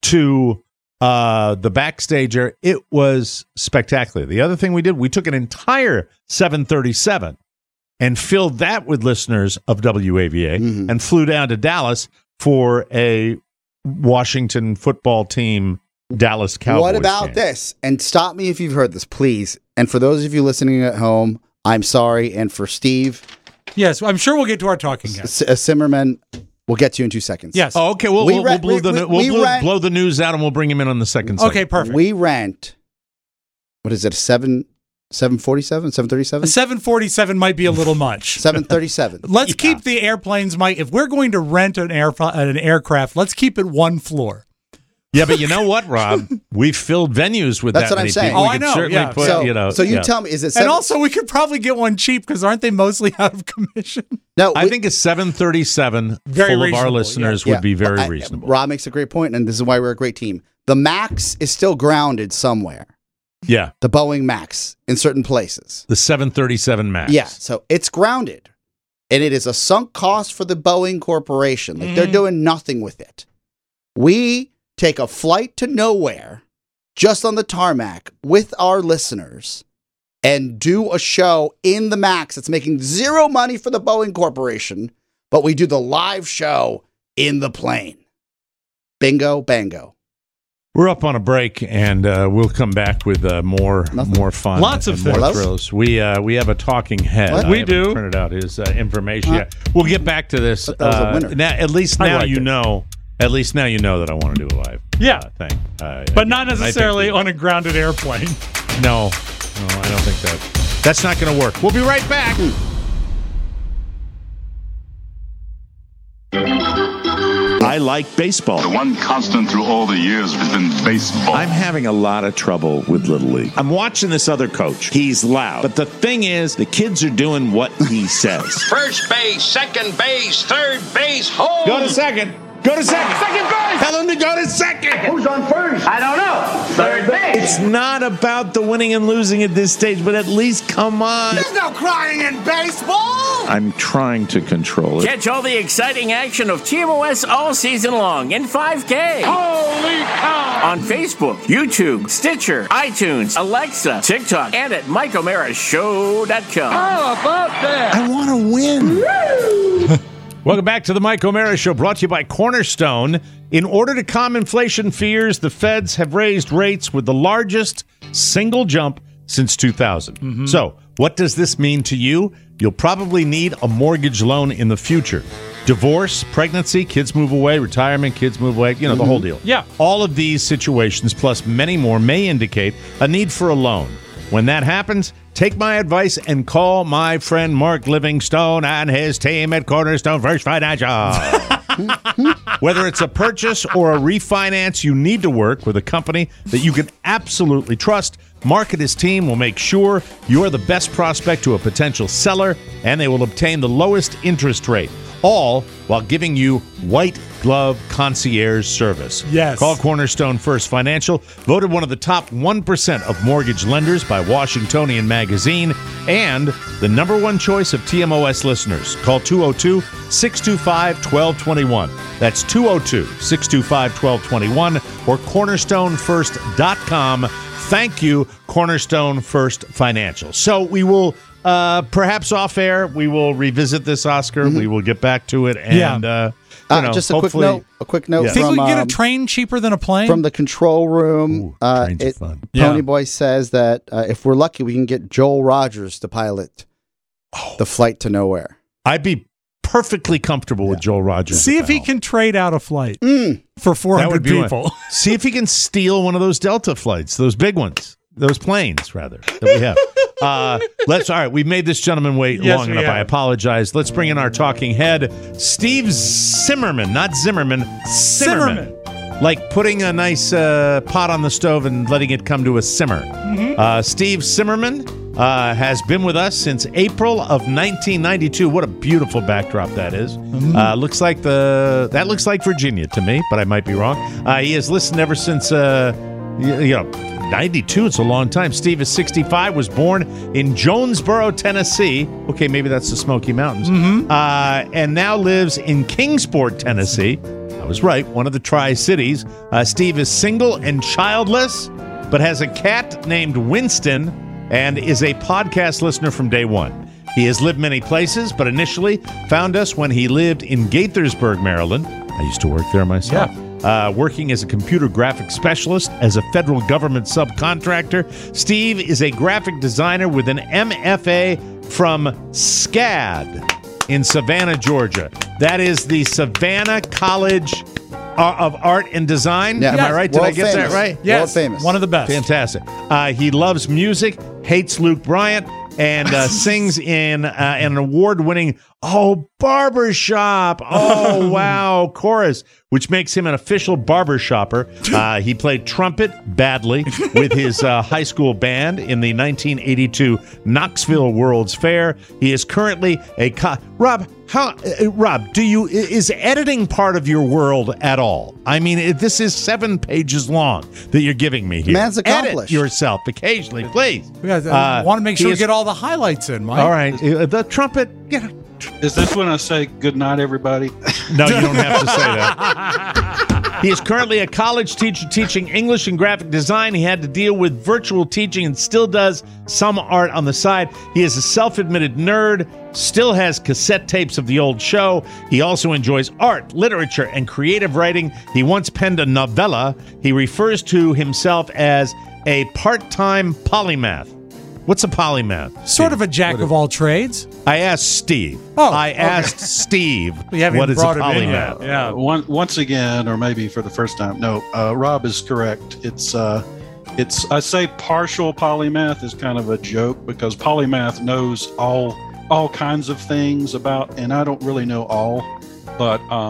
to uh, the backstage area. It was spectacular. The other thing we did, we took an entire seven thirty-seven and filled that with listeners of W A V A Mhm. and flew down to Dallas for a Washington football team Dallas Cowboys What about game. this? And stop me if you've heard this, please. And for those of you listening at home, I'm sorry. And for Steve Yes, I'm sure we'll get to our talking heads. S- uh, Simmerman, we'll get to you in two seconds. Yes. Oh, okay. We'll, We we'll, re- we'll, blow, we- the, we- we'll we blow, ran- blow the news out, and we'll bring him in on the second Okay, segment. perfect. We rent, what is it, a seven, seven forty-seven, seven A thirty-seven? seven forty-seven might be a little much. seven thirty-seven. Let's keep the airplanes, Mike. If we're going to rent an air an aircraft, let's keep it one floor. Yeah, but you know what, Rob? We've filled venues with That's that what I'm many saying. people. Oh, we I could know, certainly yeah. put, So, you know. so you yeah. tell me, is it And seven? also, we could probably get one cheap because aren't they mostly out of commission? no, I we- think a seven thirty-seven Very full of our reasonable, listeners yeah. would be very I- reasonable. Rob makes a great point, and this is why we're a great team. The Max is still grounded somewhere. Yeah, The Boeing Max in certain places. the seven thirty-seven Max. Yeah, so it's grounded. And it is a sunk cost for the Boeing Corporation. Like they're doing nothing with it. We take a flight to nowhere just on the tarmac with our listeners and do a show in the Max that's making zero money for the Boeing Corporation, but we do the live show in the plane. Bingo, bango. We're up on a break, and uh, we'll come back with uh, more Nothing. more fun, Lots of and more things. Hello? thrills. We uh, we have a talking head. What? I We haven't do. Printed out his uh, information. Huh? Yeah, we'll get back to this. Thought that was a uh, winner. now, at least I now liked you it. know. At least now you know that I want to do a live Yeah. uh, thing. Uh, But again. not And I think necessarily we- on a grounded airplane. No, no, I don't think that. That's not going to work. We'll be right back. I I like baseball. The one constant through all the years has been baseball. I'm having a lot of trouble with Little League. I'm watching this other coach. He's loud. But the thing is, the kids are doing what he says. First base, second base, third base, home. Go to second. Go to second. Second base. Tell him to go to second. Who's on first? I don't know. Third base. It's not about the winning and losing at this stage, but at least come on. There's no crying in baseball. I'm trying to control it. Catch all the exciting action of T M O S all season long in five K. Holy cow. On Facebook, YouTube, Stitcher, iTunes, Alexa, TikTok, and at Mike O'Mara Show dot com. How about that? I want to win. Woo! Welcome back to the Mike O'Mara Show, brought to you by Cornerstone. In order to calm inflation fears, the feds have raised rates with the largest single jump since two thousand. Mm-hmm. So, what does this mean to you? You'll probably need a mortgage loan in the future. Divorce, pregnancy, kids move away, retirement, kids move away, you know, mm-hmm. the whole deal. Yeah. All of these situations, plus many more, may indicate a need for a loan. When that happens, take my advice and call my friend Mark Livingstone and his team at Cornerstone First Financial. Whether it's a purchase or a refinance, you need to work with a company that you can absolutely trust. Mark and his team will make sure you're the best prospect to a potential seller, and they will obtain the lowest interest rate, all while giving you white glove concierge service. Yes. Call Cornerstone First Financial, voted one of the top one percent of mortgage lenders by Washingtonian Magazine, and the number one choice of T M O S listeners. Call two oh two, six two five, one two two one. That's two oh two, six two five, one two two one or cornerstone first dot com. Thank you, Cornerstone First Financial. So we will, uh, perhaps off air, we will revisit this, Oscar. Mm-hmm. We will get back to it. And, yeah. uh, Uh, you know, just a quick note. A quick note. Yeah. Think from, we can get a um, train cheaper than a plane? from the control room. Ooh, uh, trains are it, fun. Ponyboy Yeah. says that uh, if we're lucky, we can get Joel Rogers to pilot Oh. the flight to nowhere. I'd be perfectly comfortable with Joel Rogers. See at if the he helm. can trade out a flight Mm. for four That would hundred be one. people. See if he can steal one of those Delta flights, those big ones, those planes, rather, that we have. Uh, let's, all right, we've made this gentleman wait Yes, long we enough. have. I apologize. Let's bring in our talking head, Steve Zimmerman, not Zimmerman, Zimmerman. Like putting a nice uh, pot on the stove and letting it come to a simmer. Mm-hmm. Uh, Steve Zimmerman uh, has been with us since April of nineteen ninety-two. What a beautiful backdrop that is. Mm-hmm. Uh, looks like the that looks like Virginia to me, but I might be wrong. Uh, he has listened ever since uh, you, you know ninety-two. It's a long time. Steve is sixty-five. Was born in Jonesboro, Tennessee. Okay, maybe that's the Smoky Mountains. Mm-hmm. Uh, and now lives in Kingsport, Tennessee. I was right, one of the Tri-Cities. Uh, Steve is single and childless, but has a cat named Winston and is a podcast listener from day one. He has lived many places, but initially found us when he lived in Gaithersburg, Maryland. I used to work there myself. Yeah. Uh, working as a computer graphics specialist as a federal government subcontractor. Steve is a graphic designer with an M F A from SCAD in Savannah, Georgia. That is the Savannah College of Art and Design. Yeah. Am I right? Did World I get famous. that right? Yes, World famous. one of the best. Fantastic. Uh, he loves music, hates Luke Bryant, and uh, sings in uh, an award-winning Oh Barbershop. Oh wow, chorus, which makes him an official barbershopper. Uh, he played trumpet badly with his uh, high school band in the nineteen eighty-two Knoxville World's Fair. He is currently a co- Rob. How uh, Rob? Do you is editing part of your world at all? I mean, it, this is seven pages long that you're giving me here. Man's accomplished. Edit yourself occasionally, please. We guys, uh, Uh, want to make he sure we is- get all the highlights in, Mike. All right, uh, the trumpet. Yeah. Is this when I say good night, everybody? No, you don't have to say that. He is currently a college teacher teaching English and graphic design. He had to deal with virtual teaching and still does some art on the side. He is a self-admitted nerd, still has cassette tapes of the old show. He also enjoys art, literature, and creative writing. He once penned a novella. He refers to himself as a part-time polymath. What's a polymath? Sort of a jack of all trades. I asked Steve. Oh, I okay. asked Steve We haven't what is a brought him in polymath. yet. Yeah. One, once again, or maybe for the first time, no, uh, Rob is correct. It's, uh, it's. I say partial polymath is kind of a joke because polymath knows all all kinds of things about, and I don't really know all, but um,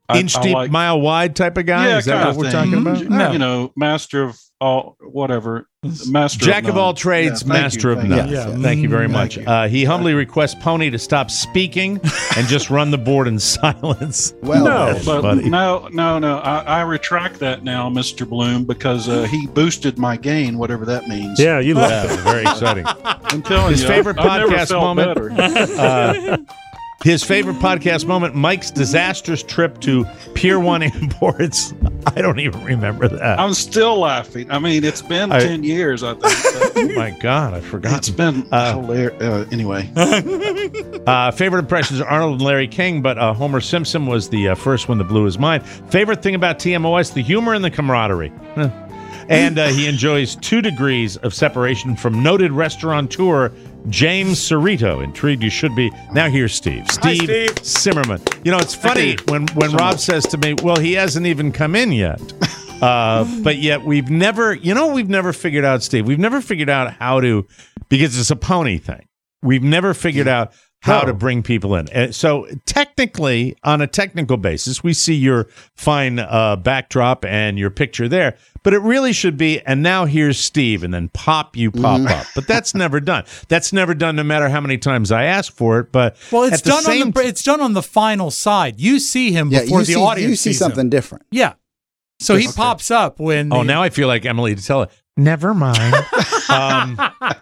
I, Inch I deep, like, mile wide type of guy? yeah, Is that kind what of we're thing. talking about? Mm-hmm. You know, master of all, whatever. Master Jack of, of all trades, yeah, thank master you, of thank none. you. Yeah. Yeah. Thank you very Thank much. you. Uh, he humbly requests Pony to stop speaking and just run the board in silence. Well, No, That's but funny. no, no, no. I, I retract that now, Mister Bloom, because uh, he boosted my gain, whatever that means. Yeah, you love Yeah, very exciting. I'm telling His you, favorite I've, I've never podcast felt moment. better. Uh, his favorite podcast moment: Mike's disastrous trip to Pier One Imports. I don't even remember that. I'm still laughing. I mean, it's been I- ten years, I think. Oh my God, I forgot. It's been Uh, hilarious. Uh, anyway, Uh, favorite impressions are Arnold and Larry King, but uh, Homer Simpson was the uh, first one that blew his mind. Favorite thing about T M O S, the humor and the camaraderie. Huh. And uh, he enjoys two degrees of separation from noted restaurateur James Cerrito. Intrigued you should be. Now here's Steve. Steve, Steve. Zimmerman. You know, it's funny when, when Rob says to me, well, he hasn't even come in yet. Uh, but yet we've never, you know, we've never figured out, Steve, we've never figured out how to, because it's a pony thing. We've never figured out how to bring people in. And so technically, on a technical basis, we see your fine uh, backdrop and your picture there, but it really should be, and now here's Steve, and then pop, you pop Mm-hmm. up. But that's never done. That's never done no matter how many times I ask for it. But Well, it's at the done same on the it's done on the final side. You see him yeah, before you the see, audience you see sees him. something different. Yeah. So he Okay. pops up when. Oh, the- now I feel like Emily to tell it. Never mind. um,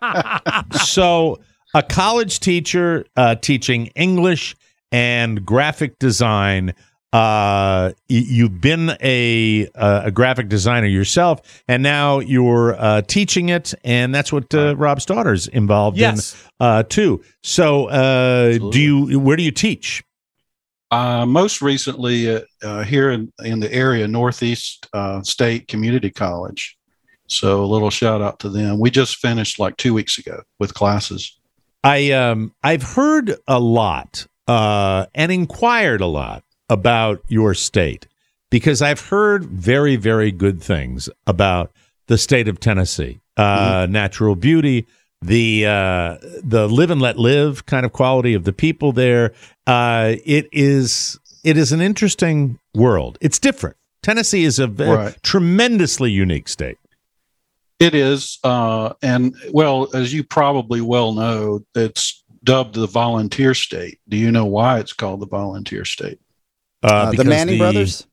so, a college teacher uh, teaching English and graphic design. Uh, y- you've been a uh, a graphic designer yourself, and now you're uh, teaching it, and that's what uh, Rob's daughter's involved Yes. in uh, too. So, uh, do you? Where do you teach? Uh, most recently, uh, uh, here in, in the area, Northeast uh, State Community College. So a little shout out to them. We just finished like two weeks ago with classes. I um I've heard a lot uh, and inquired a lot about your state because I've heard very very good things about the state of Tennessee. Uh, Mm-hmm. Natural beauty, the uh, the live and let live kind of quality of the people there. Uh, it is it is an interesting world. It's different. Tennessee is a ve- Right. tremendously unique state. It is, uh, and well, as you probably well know, it's dubbed the volunteer state. Do you know why it's called the volunteer state? Uh, Uh, the because Manning brothers?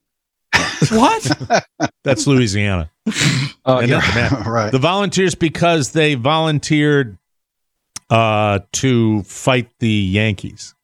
What? That's Louisiana. Uh, And yeah, that's the right. The volunteers, because they volunteered uh, to fight the Yankees.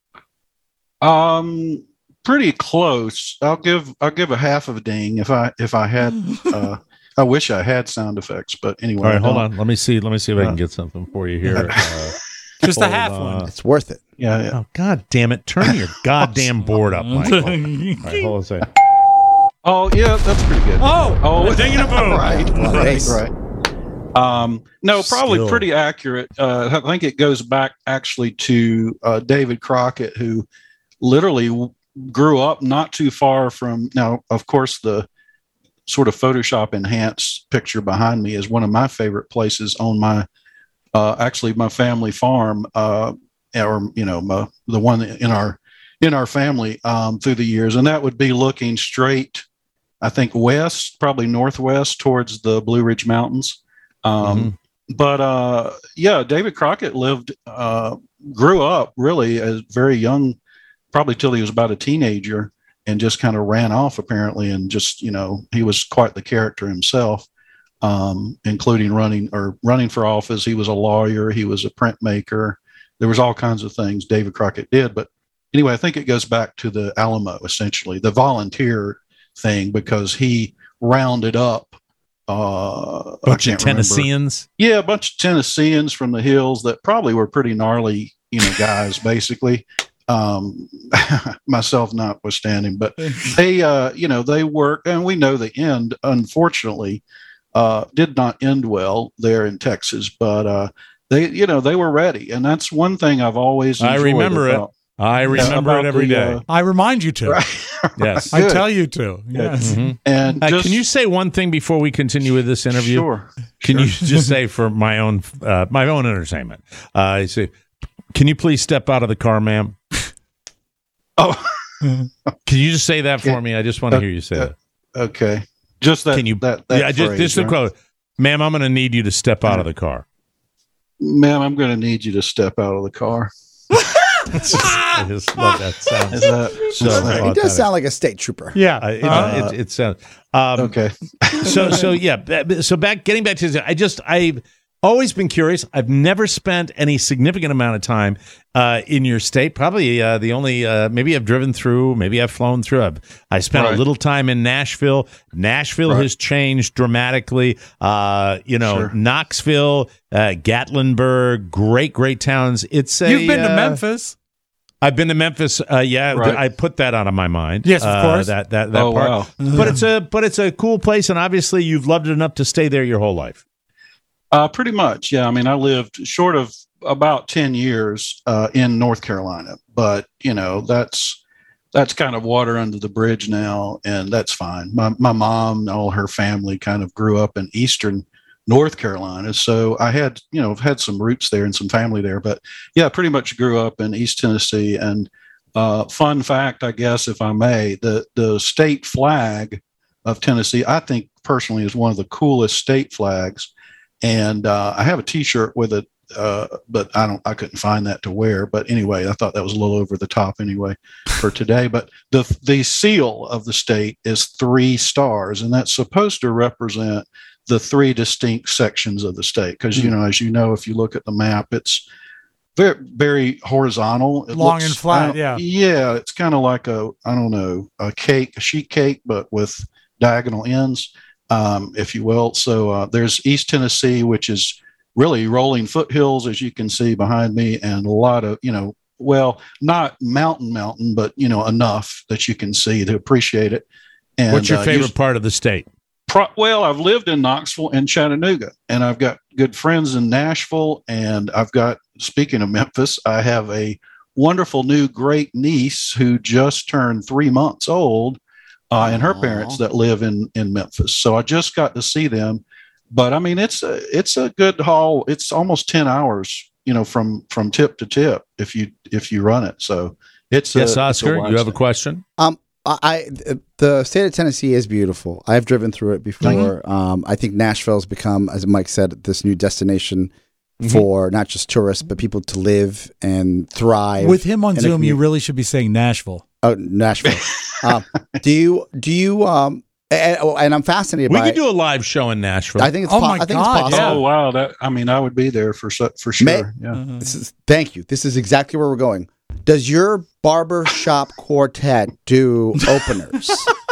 Um, pretty close. I'll give I'll give a half of a ding if I if I had. Uh, I wish I had sound effects, but anyway. All right, I hold don't. on. Let me see. Let me see if I can Uh, get something for you here. Uh, Just a hold half on. one. It's worth it. Yeah, yeah. Oh, God damn it. Turn your goddamn board up, Michael. All right, hold on a second. Oh, yeah, that's pretty good. Oh, Oh, ding and a boom. right, Nice. right, right. Um, no, probably Still. pretty accurate. Uh, I think it goes back actually to uh, David Crockett, who literally w- grew up not too far from. Now, of course, the sort of Photoshop enhanced picture behind me is one of my favorite places on my, uh, actually my family farm, uh, or you know, my, the one in our in our family um, through the years, and that would be looking straight, I think, west, probably northwest towards the Blue Ridge Mountains. Um, But uh, yeah, David Crockett lived, uh, grew up really as very young, probably till he was about a teenager, and just kind of ran off apparently. And just, you know, he was quite the character himself, um, including running or running for office. He was a lawyer. He was a printmaker. There was all kinds of things David Crockett did. But anyway, I think it goes back to the Alamo, essentially, the volunteer thing, because he rounded up uh, I Bunch of can't remember. Tennesseans. Yeah, a bunch of Tennesseans from the hills that probably were pretty gnarly, you know, guys, basically. Um, myself notwithstanding, but they, uh, you know, they work, and we know the end, unfortunately, uh, did not end well there in Texas, but uh, they, you know, they were ready, and that's one thing I've always I enjoyed remember about- it. I remember about it every the, day. uh, I remind you to. Yes. I Good. tell you to. Yes. Mhm. And Uh, just, can you say one thing before we continue with this interview? Sure. Can you just say for my own uh, my own entertainment? Uh, say, can you please step out of the car, ma'am? Oh, Can you just say that for me? I just want to hear you say uh, that. Okay. Just that. Can you? That, that yeah, just phrase, just a right? quote, ma'am. I'm going to need you to step out of the car. Ma'am, I'm going to need you to step out of the car. Just, I just love that sound. Is that So He authentic. does sound like a state trooper. Yeah. I, it, Uh, it, it sounds um, okay? so so yeah. ba- So back getting back to this, I just I've always been curious. I've never spent any significant amount of time uh, in your state. Probably uh, the only uh, maybe I've driven through, maybe I've flown through. I've, I spent Right. a little time in Nashville. Nashville Right. has changed dramatically. Uh, you know, Sure. Knoxville, uh, Gatlinburg, great great towns. It's a, You've been to uh, Memphis. I've been to Memphis. Uh, yeah, Right. I put that out of my mind. Yes, of uh, course. That that that Oh, part. wow. But it's a but it's a cool place, and obviously you've loved it enough to stay there your whole life. Uh, pretty much, yeah. I mean, I lived short of about ten years uh, in North Carolina, but you know, that's that's kind of water under the bridge now, and that's fine. My my mom and all her family kind of grew up in Eastern North Carolina, so I had you know had some roots there and some family there. But yeah, pretty much grew up in East Tennessee. And uh, fun fact, I guess, if I may, the the state flag of Tennessee, I think personally, is one of the coolest state flags. And uh, I have a T-shirt with it, uh, but I don't. I couldn't find that to wear. But anyway, I thought that was a little over the top anyway for today. But the the seal of the state is three stars, and that's supposed to represent the three distinct sections of the state. Because you know, as you know, if you look at the map, it's very very horizontal, it Long looks, and flat, I don't- yeah. yeah. It's kind of like a I don't know a cake, a sheet cake, but with diagonal ends. Um, if you will. So uh, there's East Tennessee, which is really rolling foothills, as you can see behind me, and a lot of, you know, well, not mountain, mountain, but, you know, enough that you can see to appreciate it. And What's your uh, favorite you- part of the state? Pro- well, I've lived in Knoxville and Chattanooga, and I've got good friends in Nashville, and I've got, speaking of Memphis, I have a wonderful new great niece who just turned three months old. Uh, and her Aw. parents that live in, in Memphis. So I just got to see them, but I mean, it's a, it's a good haul. It's almost ten hours, you know, from, from tip to tip if you, if you run it. So it's, Yes, a, it's a Oscar, you have a lifestyle. question? Um, I, I the state of Tennessee is beautiful. I've driven through it before. Um, I think Nashville's become, as Mike said, this new destination Mm-hmm. for not just tourists but people to live and thrive. With him on in a Zoom, you community. really should be saying Nashville. Oh, Nashville. um, do you do you um and, oh, and I'm fascinated We by could do a live show in Nashville. I think it's Oh po- my I think God, it's possible. Oh, wow. That, I mean, I would be there for, su- for sure. May- yeah. This is, thank you. This is exactly where we're going. Does your barber shop quartet do openers?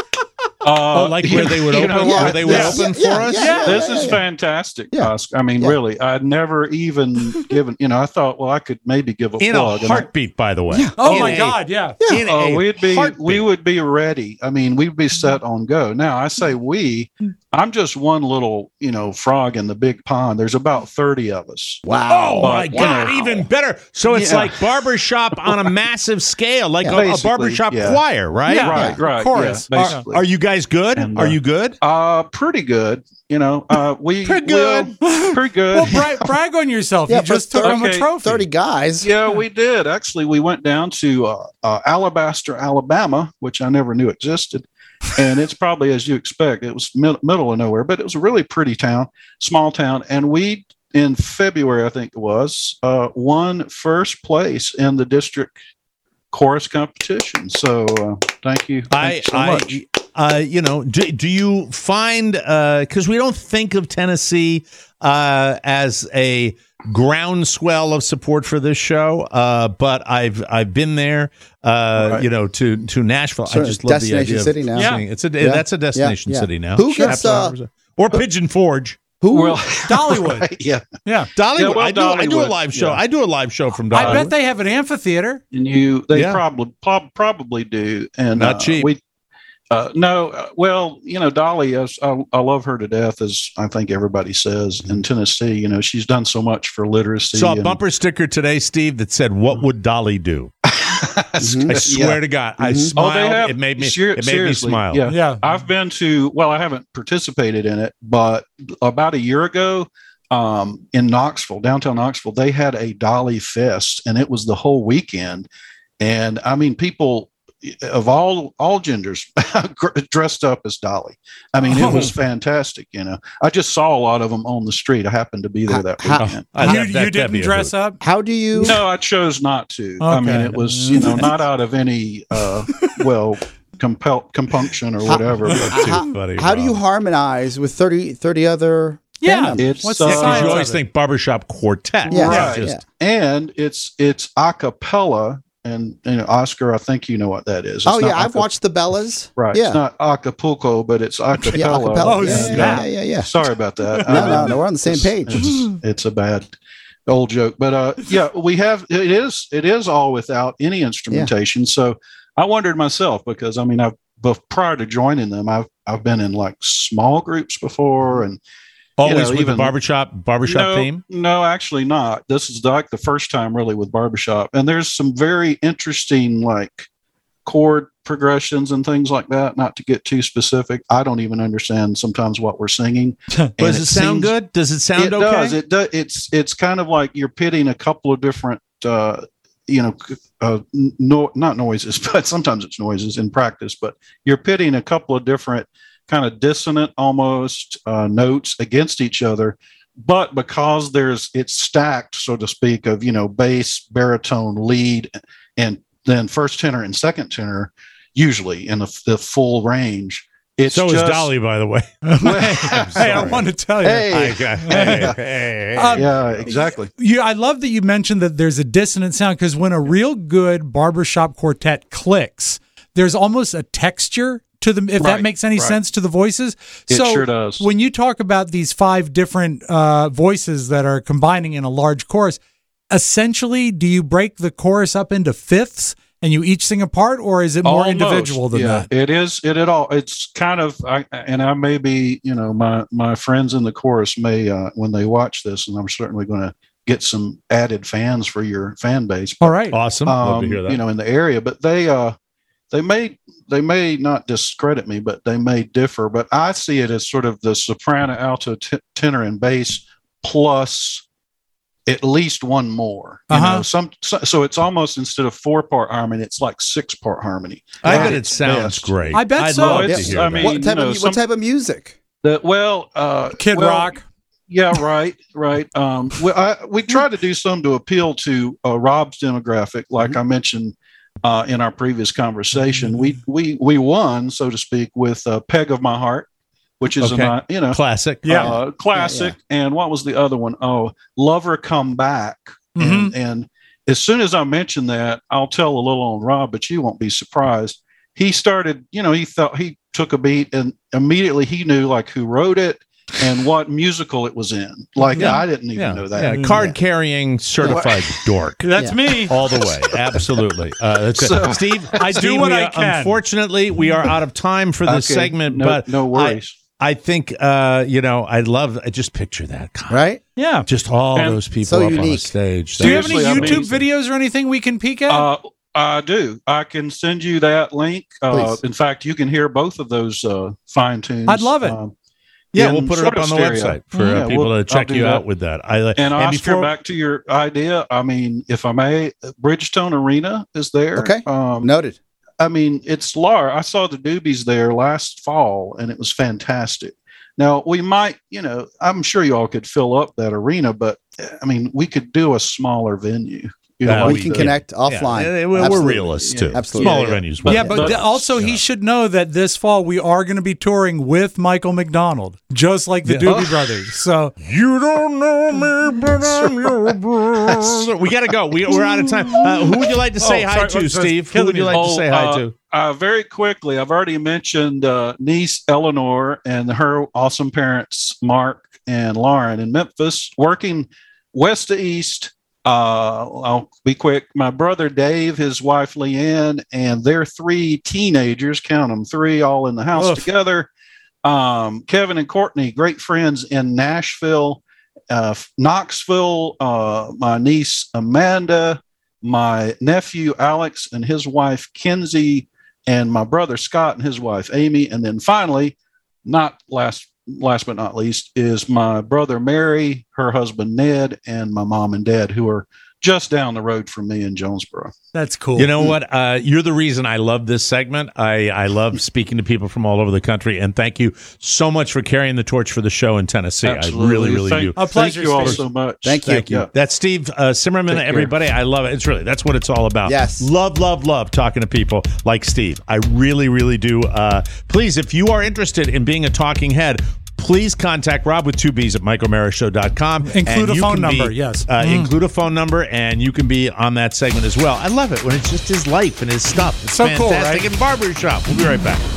Uh, oh, like where they would you open, know where what? they would Yeah. open Yeah, for yeah, us? yeah. This is fantastic, Yeah. Oscar. I mean, Yeah. really, I'd never even given, you know, I thought, well, I could maybe give a In plug. a and I- heartbeat, by the way. Yeah. Oh In my a- God, yeah. In Oh, a we'd be heartbeat. we would be ready. I mean, we'd be set on go. Now, I say we. I'm just one little, you know, frog in the big pond. There's about thirty of us. Wow. Oh my But, God, wow. even better. So it's Yeah. like barbershop on a massive scale, like Yeah. a, a Basically, barbershop yeah. choir, right? Yeah. Right, right. chorus. Yeah, Are, basically. are you guys good? And, are uh, you good? Uh, pretty good. You know, uh, we Pretty we'll- good. pretty good. Well, brag, brag on yourself. Yeah, you just but took home a okay, trophy. thirty guys. Yeah, we did. Actually, we went down to uh, uh, Alabaster, Alabama, which I never knew existed. And it's probably, as you expect, it was mid- middle of nowhere, but it was a really pretty town, small town. And we, in February, I think it was, uh, won first place in the district chorus competition. So uh, thank you. Thank I, you so I, much. uh, you know, do, do you find because we don't think of Tennessee uh, as a groundswell of support for this show, uh, but I've I've been there, uh, Right. you know, to to Nashville. Sure, I just love the destination idea. city of now. seeing- It's a Yeah. that's a destination Yeah, yeah. city now. Who gets, uh, Absolutely. or Pigeon Forge, Who? Well, Dollywood. yeah. Yeah. Dollywood. Yeah, well, I do I do a Dollywood, live show. yeah. I do a live show from Dollywood. I bet they have an amphitheater. And you, they Yeah. probably prob- probably do, and Not uh, cheap. We, uh, no, uh, well, you know, Dolly, is, I, I love her to death, as I think everybody says in Tennessee. You know, she's done so much for literacy. Saw a and- bumper sticker today, Steve, that said, "What would Dolly do?" I swear Yeah. to God, I Oh, they smiled. have- it made me. ser- it made me seriously, smile. Yeah. Yeah. I've been to, well, I haven't participated in it, but about a year ago um, in Knoxville, downtown Knoxville, they had a Dolly Fest, and it was the whole weekend. And I mean, people of all all genders dressed up as Dolly. I mean, it was fantastic. You know, I just saw a lot of them on the street. I happened to be there that How- weekend. You, that- you that'd didn't be a dress hoot. up? How do you? No, I chose not to. I mean, Okay. it was, you know, not out of any, uh, well, compel compunction or whatever. But How, funny, how do you Rob. harmonize with thirty, thirty other? Yeah. band members? it's What's the uh, Because science you of always it? think barbershop quartet. Yeah, not right. just- and it's it's a cappella. And, you know, Oscar, I think you know what that is. It's Oh not yeah, I've aca- watched the Bellas. Right. Yeah. It's not Acapulco, but it's a cappella. Yeah, acapella. Oh, yeah, yeah, snap. yeah, yeah, yeah. Sorry about that. No, no, Um, no, we're on the same it's- page. It's, it's a bad old joke, but uh, yeah, we have it is it is all without any instrumentation. So I wondered myself because I mean, I've but prior to joining them, I've I've been in like small groups before, and Always you know, with even- the barbershop barbershop no, theme. No, actually not. This is like the first time really with barbershop, and there's some very interesting like chord progressions and things like that. Not to get too specific, I don't even understand sometimes what we're singing. Does And it, sound seems- good? Does it sound it okay? does. It does. It's it's kind of like you're pitting a couple of different, uh, you know, uh, no, not noises, but sometimes it's noises in practice. But you're pitting a couple of different kind of dissonant almost uh, notes against each other. But because there's it's stacked, so to speak, of you know bass, baritone, lead, and then first tenor and second tenor, usually in the, the full range. It's so just, is Dolly, by the way. Hey, I want to tell you. Hey, hey, hey, hey. Um, yeah, exactly. You, I love that you mentioned that there's a dissonant sound because when a real good barbershop quartet clicks, there's almost a texture to them, if that Right, makes any right. sense to the voices. It so sure does. When you talk about these five different uh, voices that are combining in a large chorus, essentially, do you break the chorus up into fifths and you each sing a part, or is it more Almost, individual than yeah, that? It is. It at all. It's kind of. I, and I may be. You know, my my friends in the chorus may uh, when they watch this, and I'm certainly going to get some added fans for your fan base. All right. Awesome. Love to Um, hear that. you know, in the area, but they uh they may they may not discredit me, but they may differ. But I see it as sort of the soprano, alto, t- tenor, and bass plus at least one more. You Uh-huh. know, some so, so it's almost instead of four part harmony, it's like six part harmony. I At bet it its sounds best. great. I bet I'd so. love to It's- hear I that. mean, What type you know, of some- what type of music? That well, uh, Kid well, Rock. Yeah, right, right. Um, we, I, we try to do some to appeal to uh, Rob's demographic, like Mm-hmm. I mentioned uh, in our previous conversation. We we we won, so to speak, with uh, "Peg of My Heart," which is Okay. a ni- you know Classic. Yeah. uh, classic. And what was the other one? Oh, "Lover Come Back." And, and as soon as I mention that, I'll tell a little on Rob, but you won't be surprised. He started, you know, he thought he took a beat, and immediately he knew like who wrote it and what musical it was in. Like Yeah. I didn't even Yeah, know that. yeah. Card carrying certified dork. That's me. All the way, absolutely. Uh, that's it. So- Steve, I do Steve, what we I are- can. Unfortunately, we are out of time for this Okay, segment, no, but no worries. I, I think uh, you know, I love. I just picture that, God. Right? Yeah. Just all And those people so up on the unique. stage. Do you have any Seriously, YouTube amazing. videos or anything we can peek at? Uh, I do. I can send you that link. Uh, Please. in fact, you can hear both of those uh, fine tunes. I'd love it. Um, Yeah, in we'll put it sort up of on the stereo. website for Yeah, uh, people we'll- to check I'll do you that. out with that. I And, Oscar, before, back to your idea. I mean, if I may, Bridgestone Arena is there. Okay. Um, Noted. I mean, it's large. I saw the Doobies there last fall, and it was fantastic. Now we might, you know, I'm sure you all could fill up that arena, but I mean, we could do a smaller venue. You Yeah, know, we like can the- connect offline. Yeah, we're, we're Absolutely. realists Yeah, too. absolutely. Smaller Yeah, yeah. venues. But- yeah, but but- th- also he should know that this fall we are going to be touring with Michael McDonald, just like the Yeah. Doobie Oh. Brothers. So You don't know me, but I'm your brother. We got to go. We, we're out of time. Uh, who would you like to say Oh, hi sorry, to, what's- what's Steve? Who killing would you me? like to Oh, say hi uh, to? Uh, very quickly, I've already mentioned uh, niece Eleanor and her awesome parents, Mark and Lauren, in Memphis, working west to east. Uh, I'll be quick. My brother Dave, his wife Leanne, and their three teenagers, count them, three all in the house Oof. together. Um, Kevin and Courtney, great friends in Nashville, uh, Knoxville. Uh, my niece Amanda, my nephew Alex and his wife Kenzie, and my brother Scott and his wife Amy. And then finally, not last last but not least, is my brother Mary, her husband Ned, and my mom and dad, who are just down the road from me in Jonesboro. That's cool. You know what? Uh, you're the reason I love this segment. I, I love speaking to people from all over the country, and thank you so much for carrying the torch for the show in Tennessee. Absolutely. I really, really thank, do. A pleasure, Thank you all Steve. so much. Thank you. Thank you. Yeah. That's Steve uh, Simmerman, Take care. everybody. I love it. It's really, that's what it's all about. Yes. Love, love, love talking to people like Steve. I really, really do. Uh, please, if you are interested in being a talking head, please contact Rob with two B's at Mike O'Mara Show dot com. Include a phone number, yes. Uh, Mm. Include a phone number, and you can be on that segment as well. I love it when it's just his life and his stuff. It's So fantastic. cool, right? In Barbershop. We'll be right back.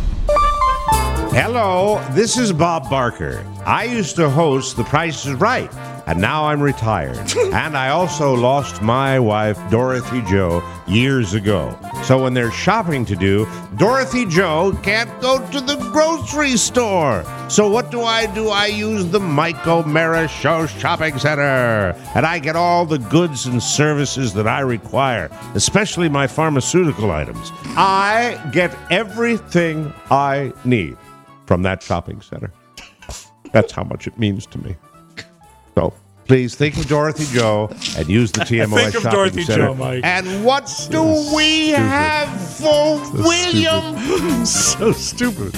Hello, this is Bob Barker. I used to host The Price is Right, and now I'm retired. And I also lost my wife, Dorothy Joe, years ago. So when there's shopping to do, Dorothy Joe can't go to the grocery store. So what do I do? I use the Mike O'Mara Show Shopping Center. And I get all the goods and services that I require, especially my pharmaceutical items. I get everything I need from that shopping center. That's how much it means to me. So please think of Dorothy Joe and use the T M O S Think of Shopping Dorothy Center. Joe, Mike. And what do we have for William? So stupid.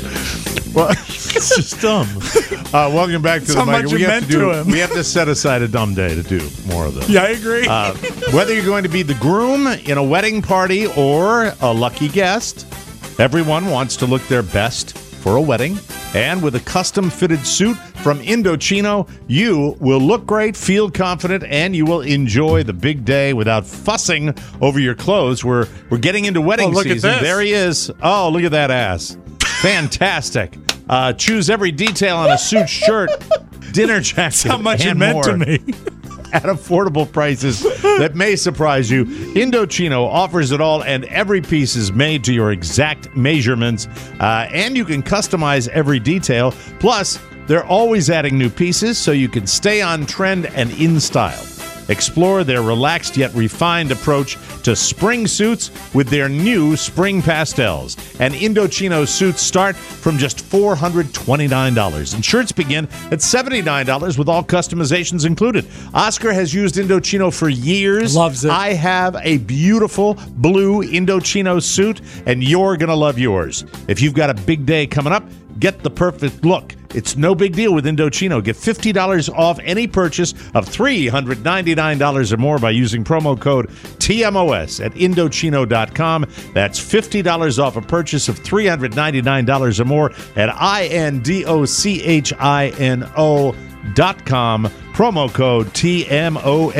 Well, it's just dumb. Uh, welcome back to That's the how mic. much We you have meant to do. to him. We have to set aside a dumb day to do more of this. Yeah, I agree. Uh, whether you're going to be the groom in a wedding party or a lucky guest, everyone wants to look their best for a wedding. And with a custom-fitted suit from Indochino, you will look great, feel confident, and you will enjoy the big day without fussing over your clothes. We're we're getting into wedding Oh, look at season. this. There he is. Oh, look at that ass. Fantastic. Uh, choose every detail on a suit, shirt, dinner jacket, That's how much it and meant more to me. at affordable prices that may surprise you. Indochino offers it all, and every piece is made to your exact measurements, uh, and you can customize every detail. Plus, they're always adding new pieces so you can stay on trend and in style. Explore their relaxed yet refined approach to spring suits with their new spring pastels. And Indochino suits start from just four hundred twenty-nine dollars. And shirts begin at seventy-nine dollars with all customizations included. Oscar has used Indochino for years. Loves it. I have a beautiful blue Indochino suit, and you're going to love yours. If you've got a big day coming up, get the perfect look. It's no big deal with Indochino. Get fifty dollars off any purchase of three hundred ninety-nine dollars or more by using promo code T M O S at Indochino dot com. That's fifty dollars off a purchase of three hundred ninety-nine dollars or more at I N D O C H I N O dot com. Promo code T M O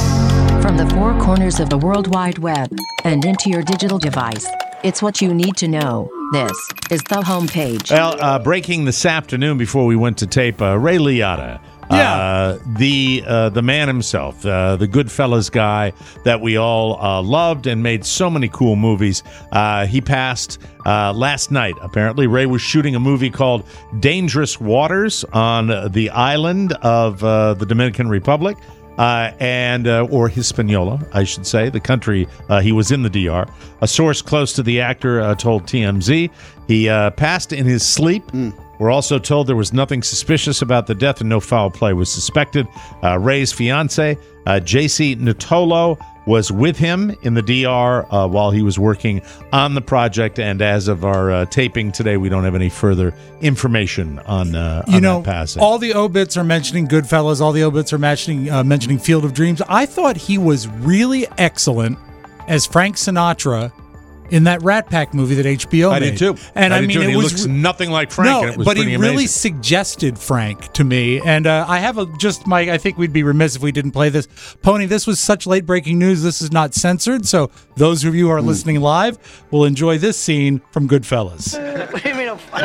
S. From the four corners of the World Wide Web and into your digital device, it's what you need to know. This is the homepage. Well, uh, breaking this afternoon before we went to tape, uh, Ray Liotta, Yeah. uh, the uh, the man himself, uh, the Goodfellas guy that we all uh, loved and made so many cool movies. Uh, he passed uh, last night. Apparently, Ray was shooting a movie called Dangerous Waters on the island of uh, the Dominican Republic. Uh, and uh, or Hispaniola, I should say, the country uh, he was in the D R. A source close to the actor uh, told T M Z he uh, passed in his sleep. Mm. We're also told there was nothing suspicious about the death and no foul play was suspected. Uh, Ray's fiance, uh, J C Nutolo, was with him in the D R uh, while he was working on the project. And as of our uh, taping today, we don't have any further information on, uh, on you know, that passing. all the obits are mentioning Goodfellas. All the obits are mentioning uh, mentioning Field of Dreams. I thought he was really excellent as Frank Sinatra in that Rat Pack movie that H B O I made. did too. And I I, did mean, too, and it he was looks nothing like Frank. No, and it was but he pretty really amazing. suggested Frank to me. And uh, I have a just Mike. I think we'd be remiss if we didn't play this. Pony, this was such late breaking news. This is not censored, so those of you who are Mm. listening live will enjoy this scene from Goodfellas. What do you mean I'm funny?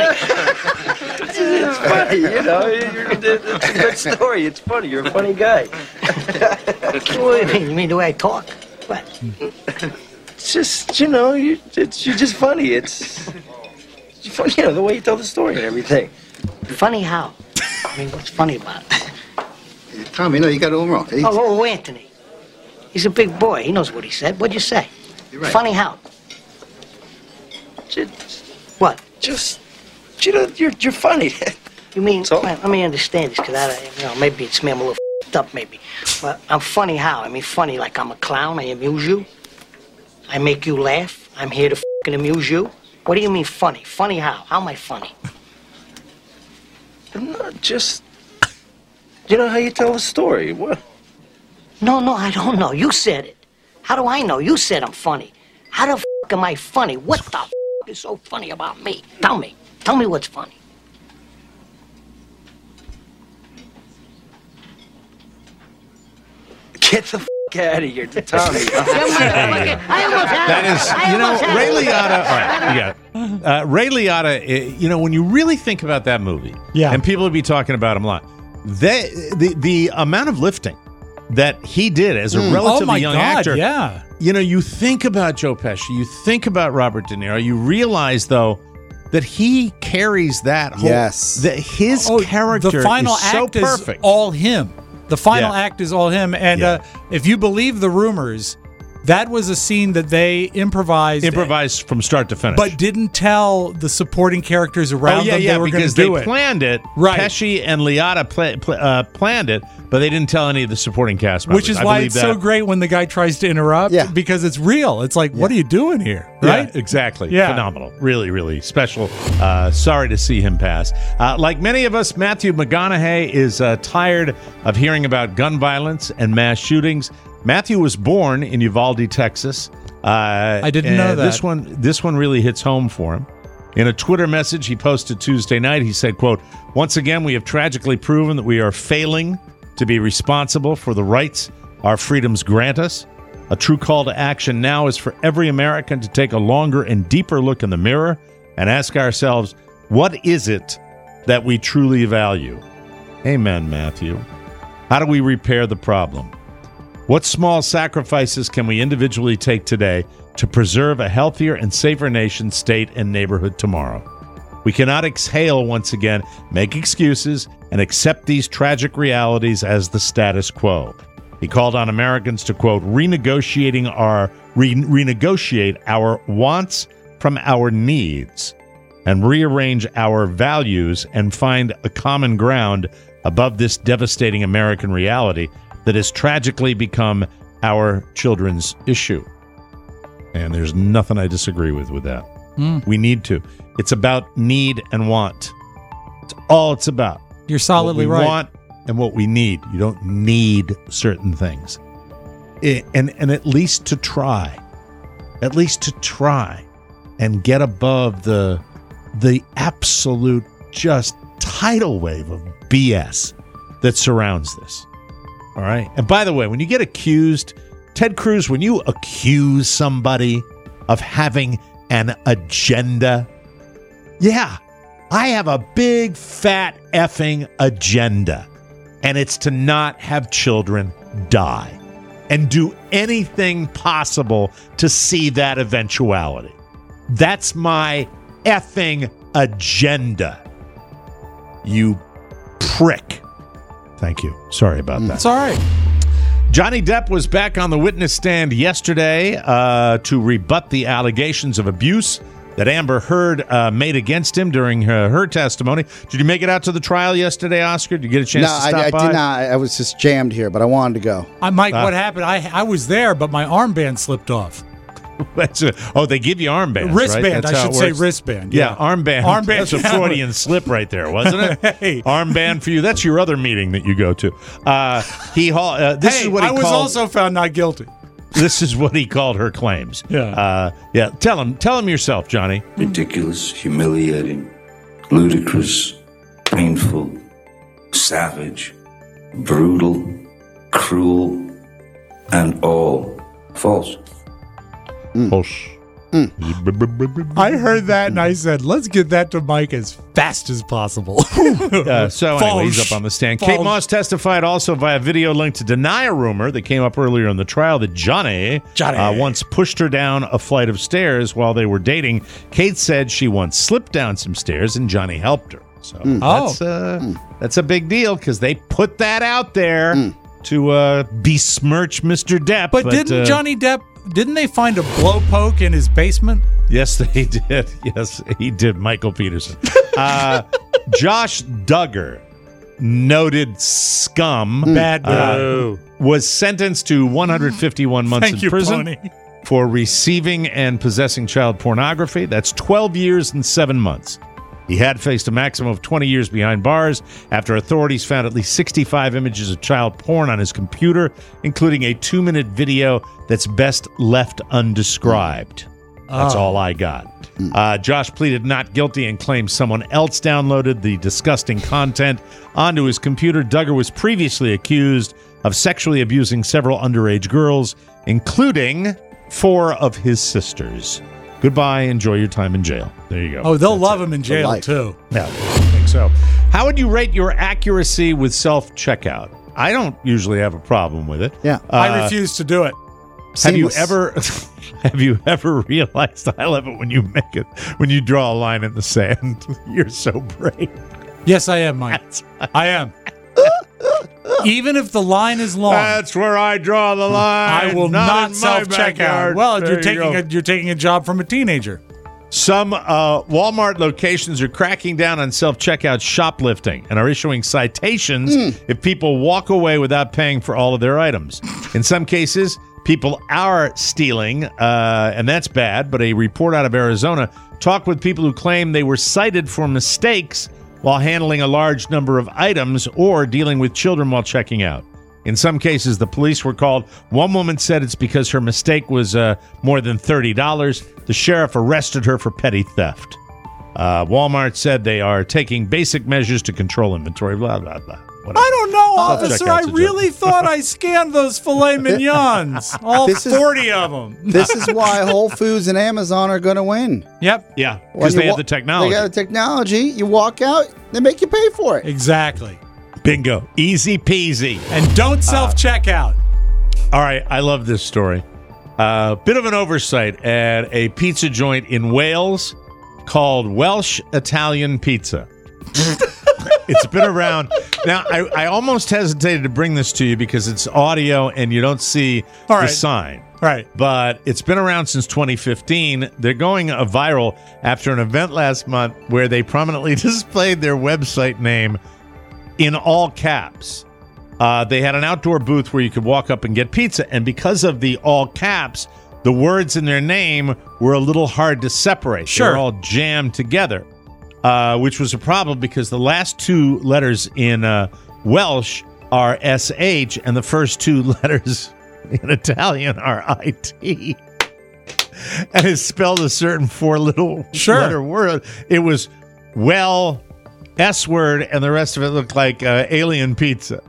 It's funny, you know. You're, it's a good story. It's funny. You're a funny guy. What do you mean? You mean the way I talk? What? It's just, you know, you, it's, you're just funny. It's, it's funny, you know, the way you tell the story and everything. Funny how? I mean, what's funny about it? Tommy, no, you got it all wrong. He's, Oh, oh, Anthony. He's a big boy. He knows what he said. What'd you say? You're right. Funny how? Just, What? just, you know, you're, you're funny. You mean, So? let me understand this, because I, you know, maybe it's me, I'm a little f***ed up maybe. But I'm funny how? I mean, funny like I'm a clown. I amuse you. I make you laugh. I'm here to fucking amuse you. What do you mean funny? Funny how? How am I funny? No, just, you know how you tell a story. What? No, no, I don't know. You said it. How do I know? You said I'm funny. How the fuck am I funny? What the fuck is so funny about me? Tell me. Tell me what's funny. Get the fuck out of here, Tommy. That is, you know, Ray Liotta. All right, you got it. Uh, Ray Liotta. uh, You know, when you really think about that movie, Yeah. and people would be talking about him a lot. They, the the amount of lifting that he did as a Mm. relatively Oh, my young God, actor. yeah. You know, you think about Joe Pesci, you think about Robert De Niro, you realize though that he carries that whole. Yes. That his Oh, character the final is so act perfect. is all him. The final Yeah. act is all him. And Yeah. uh, if you believe the rumors, that was a scene that they improvised, Improvised from start to finish. but didn't tell the supporting characters around Oh yeah, them yeah, they were going to because do they it. planned it. Right. Pesci and Liotta pla- pla- uh, planned it, but they didn't tell any of the supporting cast members. Which is I why believe it's that. so great when the guy tries to interrupt, Yeah. because it's real. It's like, what are you doing here? Yeah, Right? exactly. Yeah. Phenomenal. Really, really special. Uh, sorry to see him pass. Uh, like many of us, Matthew McConaughey is uh, tired of hearing about gun violence and mass shootings. Matthew was born in Uvalde, Texas. Uh, I didn't and know that. This one, this one really hits home for him. In a Twitter message he posted Tuesday night, he said, quote, "Once again, we have tragically proven that we are failing to be responsible for the rights our freedoms grant us. A true call to action now is for every American to take a longer and deeper look in the mirror and ask ourselves, what is it that we truly value?" Amen, Matthew. How do we repair the problem? What small sacrifices can we individually take today to preserve a healthier and safer nation, state, and neighborhood tomorrow? We cannot exhale once again, make excuses, and accept these tragic realities as the status quo. He called on Americans to, quote, renegotiating our re- renegotiate our wants from our needs and rearrange our values and find a common ground above this devastating American reality that has tragically become our children's issue. And there's nothing I disagree with with that. Mm. We need to. It's about need and want. It's all it's about. You're solidly what we right. want and what we need. You don't need certain things. I- and and at least to try. At least to try and get above the the absolute just tidal wave of B S that surrounds this. All right. And by the way, when you get accused, Ted Cruz, when you accuse somebody of having an agenda, yeah, I have a big fat effing agenda. And it's to not have children die and do anything possible to see that eventuality. That's my effing agenda. You prick. Thank you. Sorry about that. It's all right. Johnny Depp was back on the witness stand yesterday uh, to rebut the allegations of abuse that Amber Heard uh, made against him during her, her testimony. Did you make it out to the trial yesterday, Oscar? Did you get a chance No, to I, stop I by? did not. I was just jammed here, but I wanted to go. Uh, Mike, Uh, what happened? I I was there, but my armband slipped off. That's a, oh, they give you armbands, Wristband, right? That's I how should it say works. wristband. Yeah, Yeah. armband. Armband, That's a yeah. Freudian slip right there, wasn't it? Hey. Armband for you. That's your other meeting that you go to. Uh, he haul- uh, This hey, is what he I was called. also found not guilty. This is what he called her claims. Yeah. Uh, yeah. Tell him. Tell him yourself, Johnny. Ridiculous, humiliating, ludicrous, painful, savage, brutal, cruel, and all false. False. I heard that and I said, let's get that to Mike as fast as possible. Uh, so anyway, he's False. up on the stand. Kate False. Moss testified also via video link to deny a rumor that came up earlier in the trial that Johnny, Johnny. Uh, once pushed her down a flight of stairs while they were dating. Kate said she once slipped down some stairs and Johnny helped her. So that's, uh, that's a big deal because they put that out there to uh, besmirch Mister Depp. But, didn't uh, Johnny Depp, didn't they find a blowpoke in his basement? Yes, they did. Yes, he did. Michael Peterson. Uh, Josh Duggar noted scum, Bad guy. uh, was sentenced to one hundred fifty-one months Thank in you, prison Pony. for receiving and possessing child pornography. That's twelve years and seven months. He had faced a maximum of twenty years behind bars after authorities found at least sixty-five images of child porn on his computer, including a two-minute video that's best left undescribed. That's Oh. all I got. Uh, Josh pleaded not guilty and claimed someone else downloaded the disgusting content onto his computer. Duggar was previously accused of sexually abusing several underage girls, including four of his sisters. Goodbye. Enjoy your time in jail. There you go. Oh, they'll That's love it. him in jail, life. too. Yeah, I think so. How would you rate your accuracy with self-checkout? I don't usually have a problem with it. Yeah. I Uh, refuse to do it. Have you Seamless. ever have you ever realized, I love it when you make it, when you draw a line in the sand? You're so brave. Yes, I am, Mike. I am. Even if the line is long, That's where I draw the line. I will not, not, in my self-check out. backyard. Well, There you're you taking go. a you're taking a job from a teenager. Some uh, Walmart locations are cracking down on self-checkout shoplifting and are issuing citations if people walk away without paying for all of their items. In some cases, people are stealing, uh, and that's bad, but a report out of Arizona talked with people who claim they were cited for mistakes while handling a large number of items or dealing with children while checking out. In some cases, the police were called. One woman said it's because her mistake was uh, more than thirty dollars. The sheriff arrested her for petty theft. Uh, Walmart said they are taking basic measures to control inventory, blah, blah, blah. Whatever. I don't know, officer. I Self-checkout's a really thought I scanned those filet mignons, all This is- forty of them. This is why Whole Foods and Amazon are going to win. Yep, Yeah, When because you they have wa- the technology. They got the technology. You walk out, they make you pay for it. exactly. Bingo. Easy peasy. And don't self-check out. All right, I love this story. A uh, bit of an oversight at a pizza joint in Wales called Welsh Italian Pizza. It's been around. Now, I, I almost hesitated to bring this to you because it's audio and you don't see All the right. sign. Right. But it's been around since twenty fifteen. They're going uh, viral after an event last month where they prominently displayed their website name in all caps. Uh, they had an outdoor booth where you could walk up and get pizza. And because of the all caps, the words in their name were a little hard to separate. Sure. They were all jammed together, uh, which was a problem because the last two letters in uh, Welsh are S H and the first two letters in Italian are I T. And it's spelled a certain four little Sure. letter word. It was well... S word, and the rest of it looked like uh, alien pizza.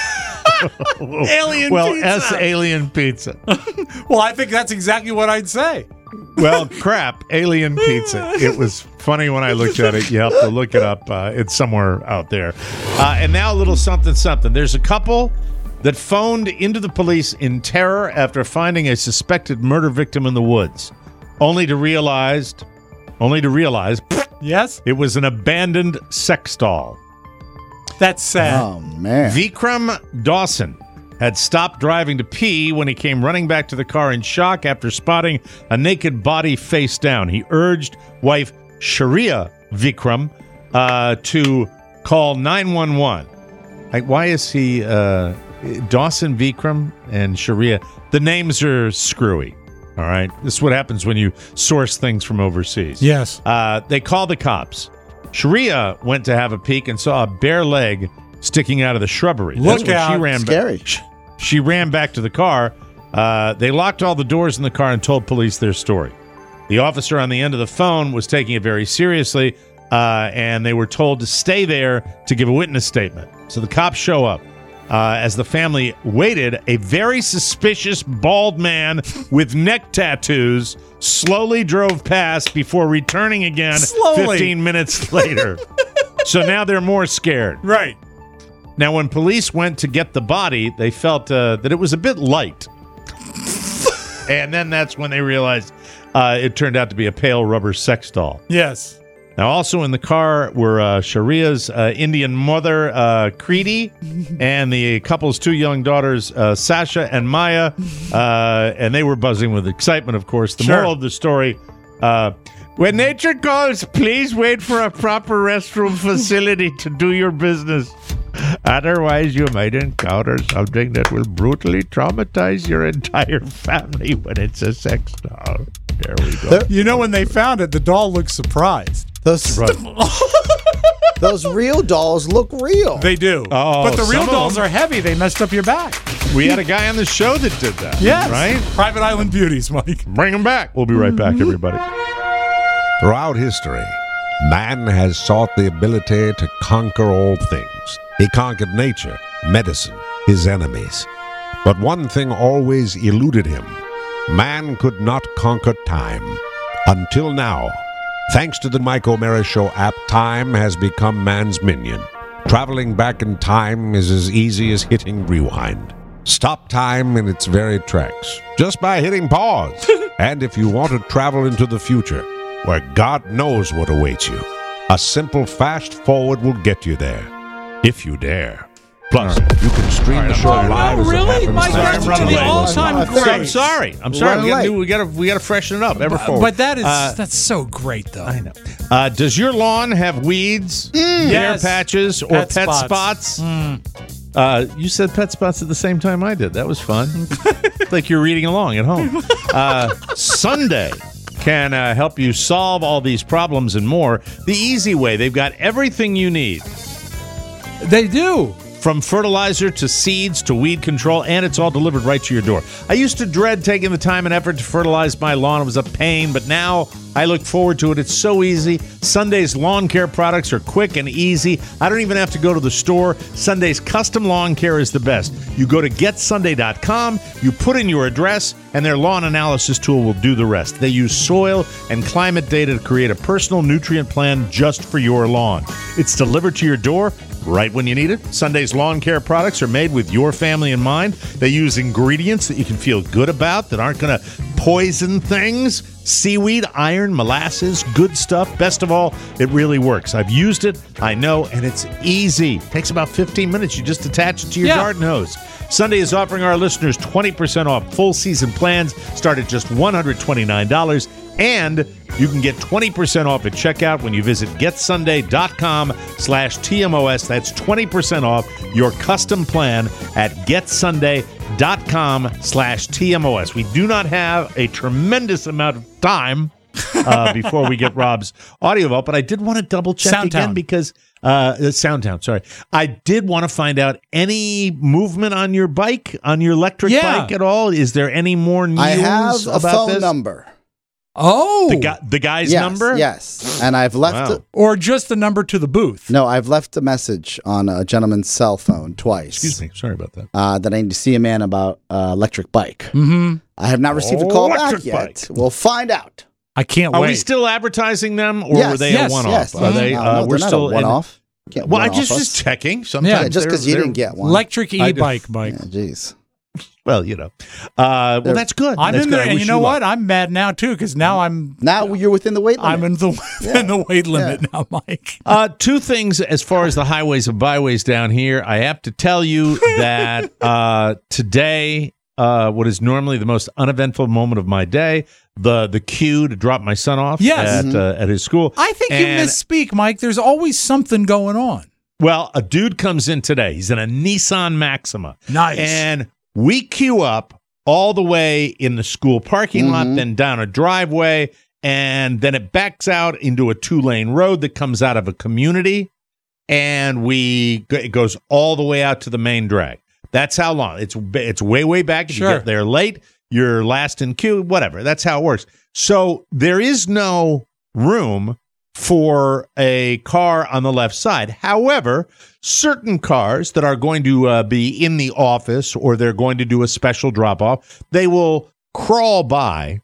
Alien well, pizza. S alien pizza. Well, I think that's exactly what I'd say. Well, crap, alien pizza. It was funny when I looked at it. You have to look it up. Uh, it's somewhere out there. Uh, and now a little something, something. There's a couple that phoned into the police in terror after finding a suspected murder victim in the woods, only to realize, only to realize. Yes? It was an abandoned sex doll. That's sad. Oh, man. Vikram Dawson had stopped driving to pee when he came running back to the car in shock after spotting a naked body face down. He urged wife Sharia Vikram uh, to call nine one one. Like, why is he uh, Dawson Vikram and Sharia? The names are screwy. All right. This is what happens when you source things from overseas. Yes. Uh, they called the cops. Sharia went to have a peek and saw a bare leg sticking out of the shrubbery. Look That's when out. She ran Scary. Back, she, she ran back to the car. Uh, they locked all the doors in the car and told police their story. The officer on the end of the phone was taking it very seriously, uh, and they were told to stay there to give a witness statement. So the cops show up. Uh, as the family waited, a very suspicious bald man with neck tattoos slowly drove past before returning again Slowly. fifteen minutes later. So now they're more scared. Right. Now, when police went to get the body, they felt uh, that it was a bit light. And then that's when they realized uh, it turned out to be a pale rubber sex doll. Yes. Now, also in the car were uh, Sharia's uh, Indian mother, uh, Kriti, and the couple's two young daughters, uh, Sasha and Maya, uh, and they were buzzing with excitement, of course. The Sure. moral of the story, uh, when nature calls, please wait for a proper restroom facility to do your business. Otherwise, you might encounter something that will brutally traumatize your entire family when it's a sex doll. There we go. You know, when they found it, the doll looked surprised. Those, those real dolls look real. They do. Oh, but the real some of dolls them- are heavy. They messed up your back. We had a guy on the show that did that. Yes. Right? Private Island Beauties, Mike. Bring him back. We'll be right back, everybody. Throughout history, man has sought the ability to conquer all things. He conquered nature, medicine, his enemies. But one thing always eluded him. Man could not conquer time. Until now. Thanks to the Mike O'Mara Show app, time has become man's minion. Traveling back in time is as easy as hitting rewind. Stop time in its very tracks, just by hitting pause. And if you want to travel into the future, where God knows what awaits you, a simple fast forward will get you there, if you dare. Plus, you can stream the show Oh, live no, as it really? happens. Mike, that's Sorry, to the I'm all-time running late. great. I'm sorry. I'm sorry. Running We gotta, late. do, we gotta we gotta freshen it up. Ever But, forward. but that is Uh, that's so great, though. I know. Uh, does your lawn have weeds, hair Yes. patches, or Pet pet, spots. spots? Uh, you said pet spots at the same time I did. That was fun. Like you're reading along at home. Uh, Sunday can uh, help you solve all these problems and more. The easy way. They've got everything you need. They do. From fertilizer to seeds to weed control, and it's all delivered right to your door. I used to dread taking the time and effort to fertilize my lawn. It was a pain, but now I look forward to it. It's so easy. Sunday's lawn care products are quick and easy. I don't even have to go to the store. Sunday's custom lawn care is the best. You go to get sunday dot com, you put in your address, and their lawn analysis tool will do the rest. They use soil and climate data to create a personal nutrient plan just for your lawn. It's delivered to your door right when you need it. Sunday's lawn care products are made with your family in mind. They use ingredients that you can feel good about, that aren't going to poison things. Seaweed, iron, molasses, good stuff. Best of all, it really works. I've used it, I know, and it's easy. It takes about fifteen minutes. You just attach it to your Yeah. garden hose. Sunday is offering our listeners twenty percent off full season plans. Start at just one hundred twenty-nine dollars. And you can get twenty percent off at checkout when you visit get sunday dot com slash T M O S. That's twenty percent off your custom plan at get sunday dot com slash T M O S. We do not have a tremendous amount of time uh, before we get Rob's audio vault, but I did want to double check Soundtown. again because uh, Soundtown, sorry. I did want to find out any movement on your bike, on your electric Yeah. bike at all. Is there any more news I have a about phone this? number. Oh, The guy, the guy's yes, number? Yes, and I've left. Wow. A, or just the number to the booth. no, I've left a message on a gentleman's cell phone twice. Excuse me. Sorry about that. Uh, that I need to see a man about uh, electric bike. Mm-hmm. I have not received a call back Electric yet. bike. We'll find out. I can't Are wait. we still advertising them, or yes, were they yes, a one-off? yes. Are they? No, uh, no, we're they're not still a one-off. Can't Well, I one-off just us. just checking. Sometimes Yeah, Yeah, just because you they're- didn't get one. Electric I do. e-bike, Mike. Yeah, jeez. Well, you know. Uh, well, They're- that's good. I'm That's in good. there, I and wish you know luck. what? I'm mad now too because now I'm Now you're within the weight limit. I'm in the Yeah. in the weight limit now, Mike. Uh, two things as far as the highways and byways down here. I have to tell you that uh, today, uh, what is normally the most uneventful moment of my day, the the queue to drop my son off Yes. at uh, at his school. I think you And- misspeak, Mike. There's always something going on. Well, a dude comes in today. He's in a Nissan Maxima. Nice. And we queue up all the way in the school parking lot, Mhm. then down a driveway, and then it backs out into a two-lane road that comes out of a community, and we it goes all the way out to the main drag. That's how long. It's it's way, way back. If Sure. you get there late, you're last in queue, whatever. That's how it works. So there is no room for a car on the left side. However, certain cars that are going to uh, be in the office or they're going to do a special drop off, they will crawl by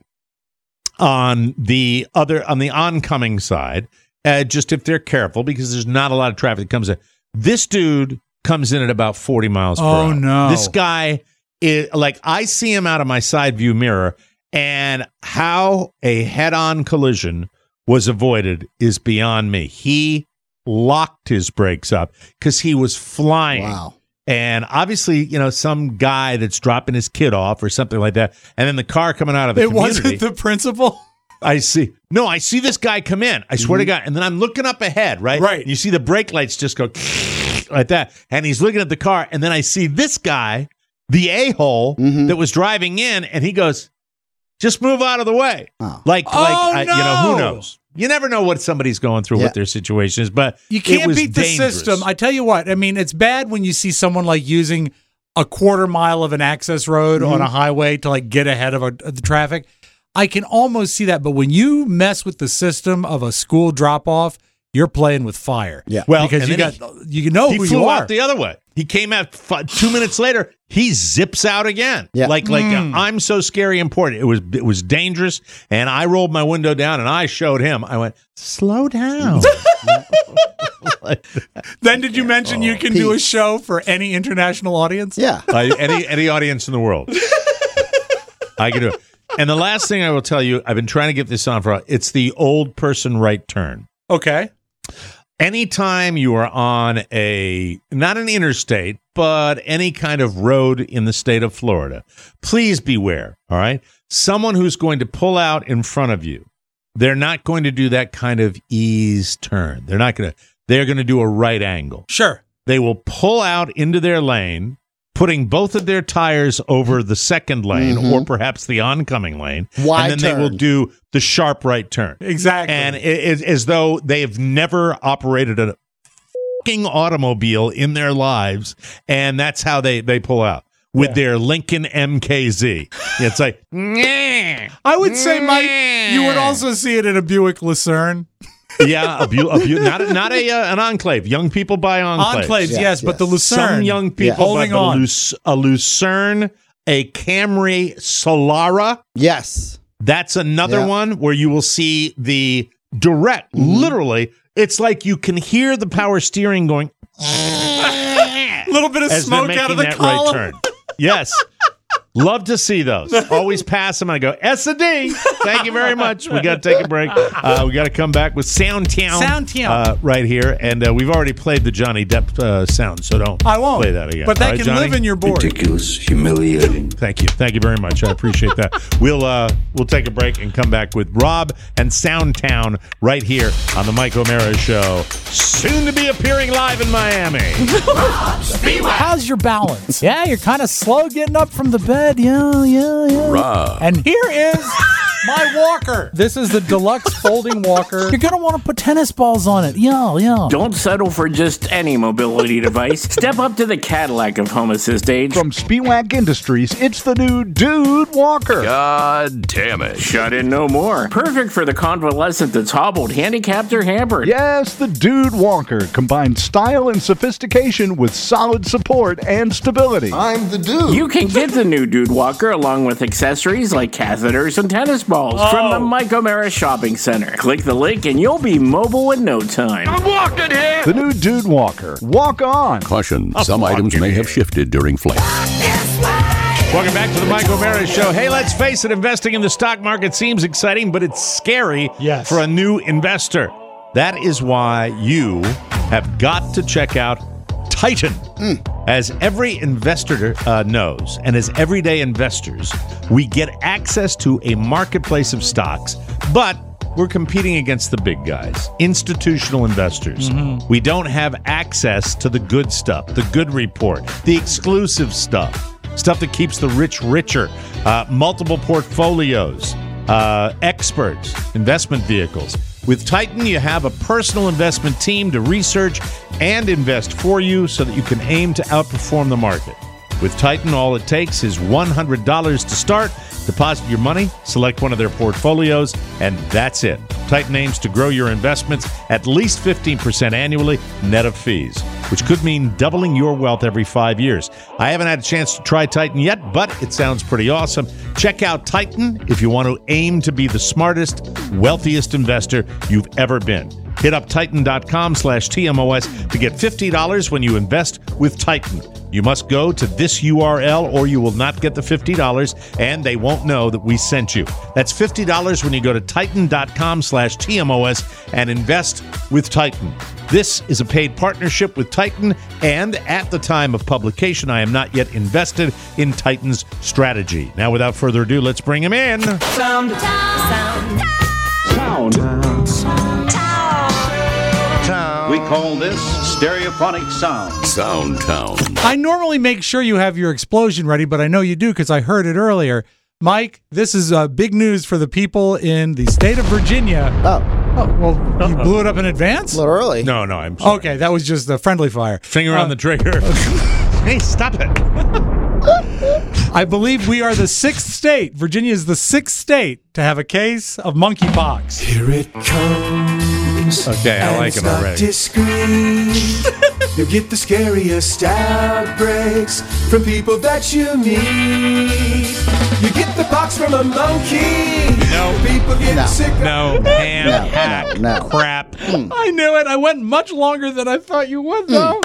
on the other on the oncoming side, uh, just if they're careful, because there's not a lot of traffic that comes in. This dude comes in at about forty miles per Oh, hour. no. This guy is like, I see him out of my side view mirror, and how a head-on collision was avoided is beyond me. He locked his brakes up because he was flying. Wow. And obviously, you know, some guy that's dropping his kid off or something like that, and then the car coming out of the It community. wasn't the principal. I see. No, I see this guy come in. I swear to God. And then I'm looking up ahead, right? Right. And you see the brake lights just go, like that. And he's looking at the car, and then I see this guy, the a-hole Mm-hmm. that was driving in, and he goes, just move out of the way. Oh. Like, Oh, like I, you know, who no. knows? You never know what somebody's going through, Yeah. what their situation is, but You it can't was beat the dangerous. system. I tell you what, I mean, it's bad when you see someone like using a quarter mile of an access road Mm-hmm. on a highway to like get ahead of, a, of the traffic. I can almost see that. But when you mess with the system of a school drop off, you're playing with fire. Yeah. Well, because and you then got you know he who flew you are. out the other way. He came out f- two minutes later. He zips out again. Yeah. Like like Mm. uh, I'm so scary important. It was it was dangerous, and I rolled my window down and I showed him. I went, slow down. Like, Then did you mention Oh. you can do a show for any international audience? Yeah. uh, any any audience in the world, I can do it. And the last thing I will tell you, I've been trying to get this on for. It's the old person right turn. Okay. Anytime you are on a, not an interstate, but any kind of road in the state of Florida, please beware, all right? Someone who's going to pull out in front of you, they're not going to do that kind of ease turn. They're not going to, they're going to do a right angle. Sure. They will pull out into their lane, putting both of their tires over the second lane Mhm. or perhaps the oncoming lane. Wide and then turn. they will do the sharp right turn. Exactly. And it is as though they have never operated a fucking automobile in their lives, and that's how they, they pull out with Yeah. their Lincoln M K Z. It's like, I would say, Mike, you would also see it in a Buick Lucerne. yeah, a bu- a bu- not a, not a uh, an enclave. Young people buy enclaves. Enclaves, yes, Yes, but the yes. Lucerne. Some young people holding buy but on. A, Luc- a Lucerne, a Camry Solara. Yes. That's another Yeah. one where you will see the direct, Mm-hmm. literally, it's like you can hear the power steering going A little bit of as they're smoke making out of the that column. right turn. Yes. Love to see those. Always pass them. And I go, S a D. Thank you very much. We got to take a break. Uh, we got to come back with Soundtown. Soundtown. Uh, right here. And uh, we've already played the Johnny Depp uh, sound, so don't I won't play that again. But All that right, can Johnny? live in your board. Ridiculous, humiliating. Thank you. Thank you very much. I appreciate that. We'll uh, we'll take a break and come back with Rob and Soundtown right here on the Mike O'Mara Show. Soon to be appearing live in Miami. How's your balance? Yeah, you're kind of slow getting up from the bed. Yeah, yeah, yeah. Rob. And here is my walker. This is the deluxe folding walker. You're going to want to put tennis balls on it. Yeah, yeah. Don't settle for just any mobility device. Step up to the Cadillac of home assist age. From Spiewak Industries, it's the new Dude Walker. God damn it. Shut in no more. Perfect for the convalescent that's hobbled, handicapped, or hampered. Yes, the Dude Walker combines style and sophistication with solid support and stability. I'm the dude. You can get the new Dude Walker along with accessories like catheters and tennis balls Oh. from the Mike O'Mara Shopping Center. Click the link and you'll be mobile in no time. I'm walking here. The new Dude Walker. Walk on. Caution, some items may have shifted during flight. Welcome back to the Mike O'Mara Show. Hey, let's face it, investing in the stock market seems exciting, but it's scary Yes. for a new investor. That is why you have got to check out Titan. As every investor uh, knows, and as everyday investors, we get access to a marketplace of stocks, but we're competing against the big guys, institutional investors. We don't have access to the good stuff, the good report, the exclusive stuff, stuff that keeps the rich richer, uh, multiple portfolios, uh, experts, investment vehicles. With Titan, you have a personal investment team to research and invest for you so that you can aim to outperform the market. With Titan, all it takes is one hundred dollars to start. Deposit your money, select one of their portfolios, and that's it. Titan aims to grow your investments at least fifteen percent annually, net of fees, which could mean doubling your wealth every five years. I haven't had a chance to try Titan yet, but it sounds pretty awesome. Check out Titan if you want to aim to be the smartest, wealthiest investor you've ever been. Hit up titan.com slash TMOS to get fifty dollars when you invest with Titan. You must go to this U R L or you will not get the fifty dollars and they won't know that we sent you. That's fifty dollars when you go to titan.com slash TMOS and invest with Titan. This is a paid partnership with Titan, and at the time of publication, I am not yet invested in Titan's strategy. Now, without further ado, let's bring him in. Sound. Sound. Sound. Sound. We call this stereophonic sound. Soundtown. I normally make sure you have your explosion ready, but I know you do because I heard it earlier. Mike, this is uh, big news for the people in the state of Virginia. Oh. Oh, well, you blew it up in advance? A little early. No, no, I'm sorry. Okay, that was just a friendly fire. Finger Uh, on the trigger. Hey, stop it. I believe we are the sixth state. Virginia is the sixth state to have a case of monkeypox. Here it comes. Okay, I like it already. Discreet. You get the scariest outbreaks from people that you meet. You get the pox from a monkey. No. People get No. sick. No, ham, No, hack, no, no. crap. I knew it. I went much longer than I thought you would, though.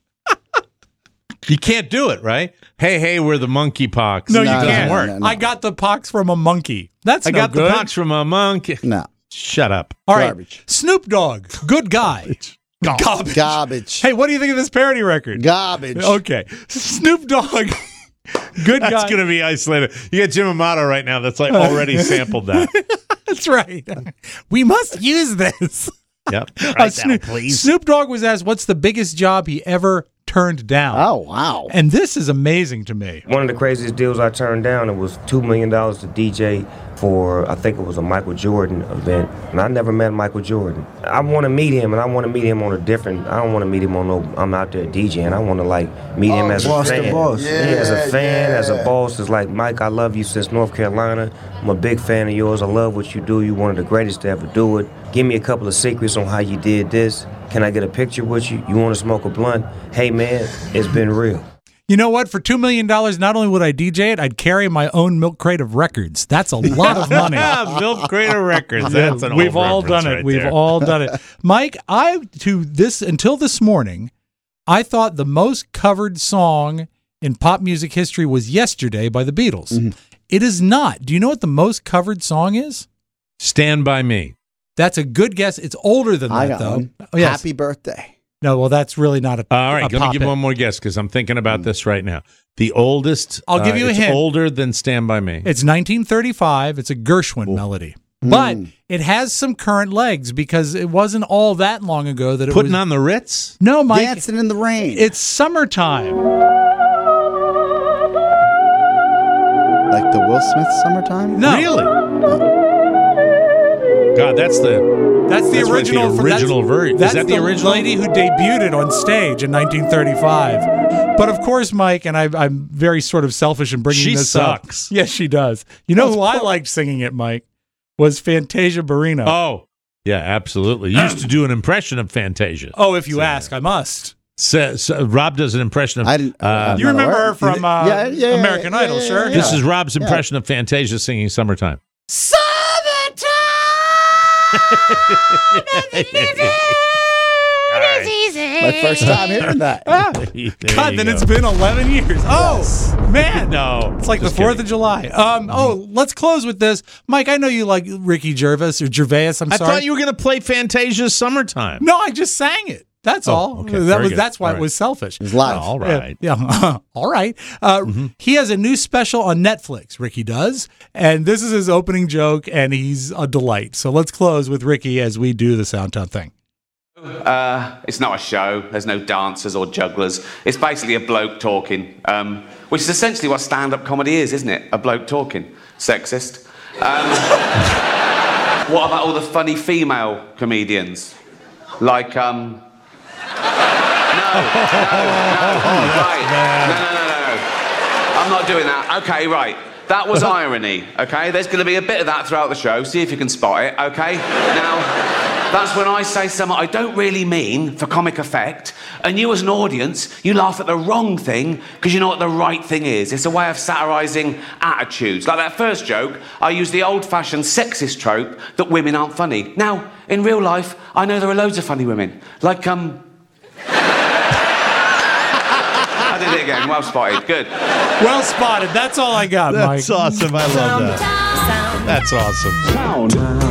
You can't do it, right? Hey, hey, we're the monkeypox. No, It you doesn't can't. work. no, no. I got the pox from a monkey. That's I no got good. the pox from a monkey. No. Shut up. All right, Garbage. Snoop Dogg, good guy. Garbage. Garbage. Hey, what do you think of this parody record? Garbage. Okay, Snoop Dogg, good That's guy. going to be isolated. You got Jim Amato right now that's like already sampled that. That's right. We must use this. Yep. Uh, Right Snoop, down, please. Snoop Dogg was asked, "What's the biggest job he ever turned down?" Oh, wow. And this is amazing to me. One of the craziest deals I turned down, it was two million dollars to D J for, I think it was a Michael Jordan event. And I never met Michael Jordan. I want to meet him, and I want to meet him on a different, I don't want to meet him on no, I'm out there DJing. I want to, like, meet him Oh, as boss a to fan. boss. Yeah, as a fan, Yeah, as a yeah. boss. It's like, Mike, I love you since North Carolina. I'm a big fan of yours. I love what you do. You're one of the greatest to ever do it. Give me a couple of secrets on how you did this. Can I get a picture with you? You want to smoke a blunt? Hey, man, it's been real. You know what? For two million dollars, not only would I D J it, I'd carry my own milk crate of records. That's a lot of money. Milk Crate of Records. That's an We've old all reference done it. right We've there. all done it. Mike, I to this until this morning, I thought the most covered song in pop music history was "Yesterday" by the Beatles. Mm-hmm. It is not. Do you know what the most covered song is? Stand By Me. That's a good guess. It's older than I that, got though. one. Oh, yes. Happy birthday. No, well, that's really not a. All right, a let me pop give hit. one more guess because I'm thinking about this right now. The oldest. I'll give uh, you a it's hint. older than Stand By Me. It's nineteen thirty-five. It's a Gershwin melody. But it has some current legs because it wasn't all that long ago that it Putting was. on the Ritz? No, Mike. Dancing in the rain. It's summertime. Like the Will Smith Summertime? No. Really? God, that's the That's the That's right, original. the from- that's- original version. Is That's that the original? lady who debuted it on stage in nineteen thirty-five. But of course, Mike, and I, I'm very sort of selfish in bringing She this sucks. up. Yes, she does. You know That's who I cool. liked singing it, Mike, was Fantasia Barrino. Oh, yeah, absolutely. You used to do an impression of Fantasia. Oh, if you ask, I must. So, so Rob does an impression of. I didn't. uh, You remember aware. her from uh, Yeah, yeah, yeah, American yeah, Idol, yeah, sure? yeah, This yeah. is Rob's impression of Fantasia singing "Summertime." My first time hearing that. Ah, There God, you then go. it's been eleven years. Oh, man. No, It's like the just fourth kidding. of July. Um, oh, let's close with this. Mike, I know you like Ricky Gervais or Gervais. I'm I sorry. thought you were going to play Fantasia's "Summertime." No, I just sang it. That's Oh, all. okay, that very was good. that's why All it right. was selfish. It's live. All right. Yeah. yeah. All right. Uh, Mm-hmm. He has a new special on Netflix, Ricky does. And this is his opening joke, and he's a delight. So let's close with Ricky as we do the Soundtown thing. Uh, it's not a show. There's no dancers or jugglers. It's basically a bloke talking, um, which is essentially what stand-up comedy is, isn't it? A bloke talking. Sexist. Um, what about all the funny female comedians? Like, um... No, no, no, right. No, no, no, no, no. I'm not doing that. Okay, right. That was irony, okay? There's going to be a bit of that throughout the show. See if you can spot it, okay? Now, that's when I say something I don't really mean for comic effect, and you as an audience, you laugh at the wrong thing because you know what the right thing is. It's a way of satirising attitudes. Like that first joke, I used the old-fashioned sexist trope that women aren't funny. Now, in real life, I know there are loads of funny women. Like, um... I did it again. Well spotted. Good. Well spotted. That's all I got, Mike. That's awesome. I love that. That's awesome.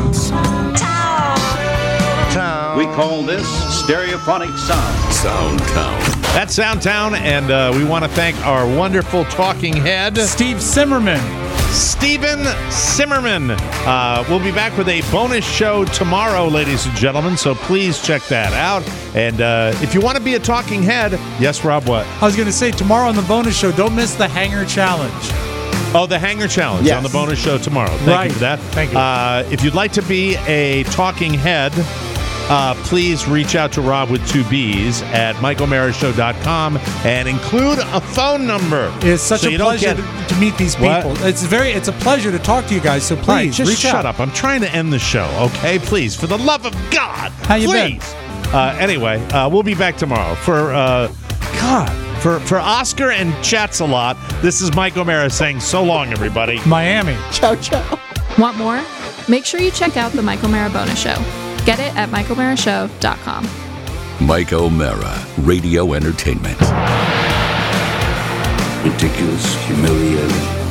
Sound. We call this stereophonic sound. Soundtown. That's Soundtown, and uh, we want to thank our wonderful talking head, Steve Zimmerman. Steven Zimmerman. Uh, we'll be back with a bonus show tomorrow, ladies and gentlemen, so please check that out. And uh, if you want to be a talking head, yes, Rob, what? I was going to say, tomorrow on the bonus show, don't miss the Hanger Challenge. Oh, the Hanger Challenge Yes. on the bonus show tomorrow. Thank Right. you for that. Thank you. Uh, if you'd like to be a talking head, uh, please reach out to Rob with two B's at mike o'mara show dot com and include a phone number. It's such So a you don't pleasure get- to, to meet these What? people. It's very, it's a pleasure to talk to you guys. So please All right, just reach shut out. up. I'm trying to end the show, okay? Please, for the love of God. How you been? please. Uh, anyway, uh, we'll be back tomorrow for uh, God for for Oscar and Chats a lot. This is Mike O'Mara saying so long, everybody. Miami. Ciao, ciao. Want more? Make sure you check out the Mike O'Mara Bonus Show. Get it at mike o'mara show dot com. Mike O'Mara, Radio Entertainment. Ridiculous, humiliating.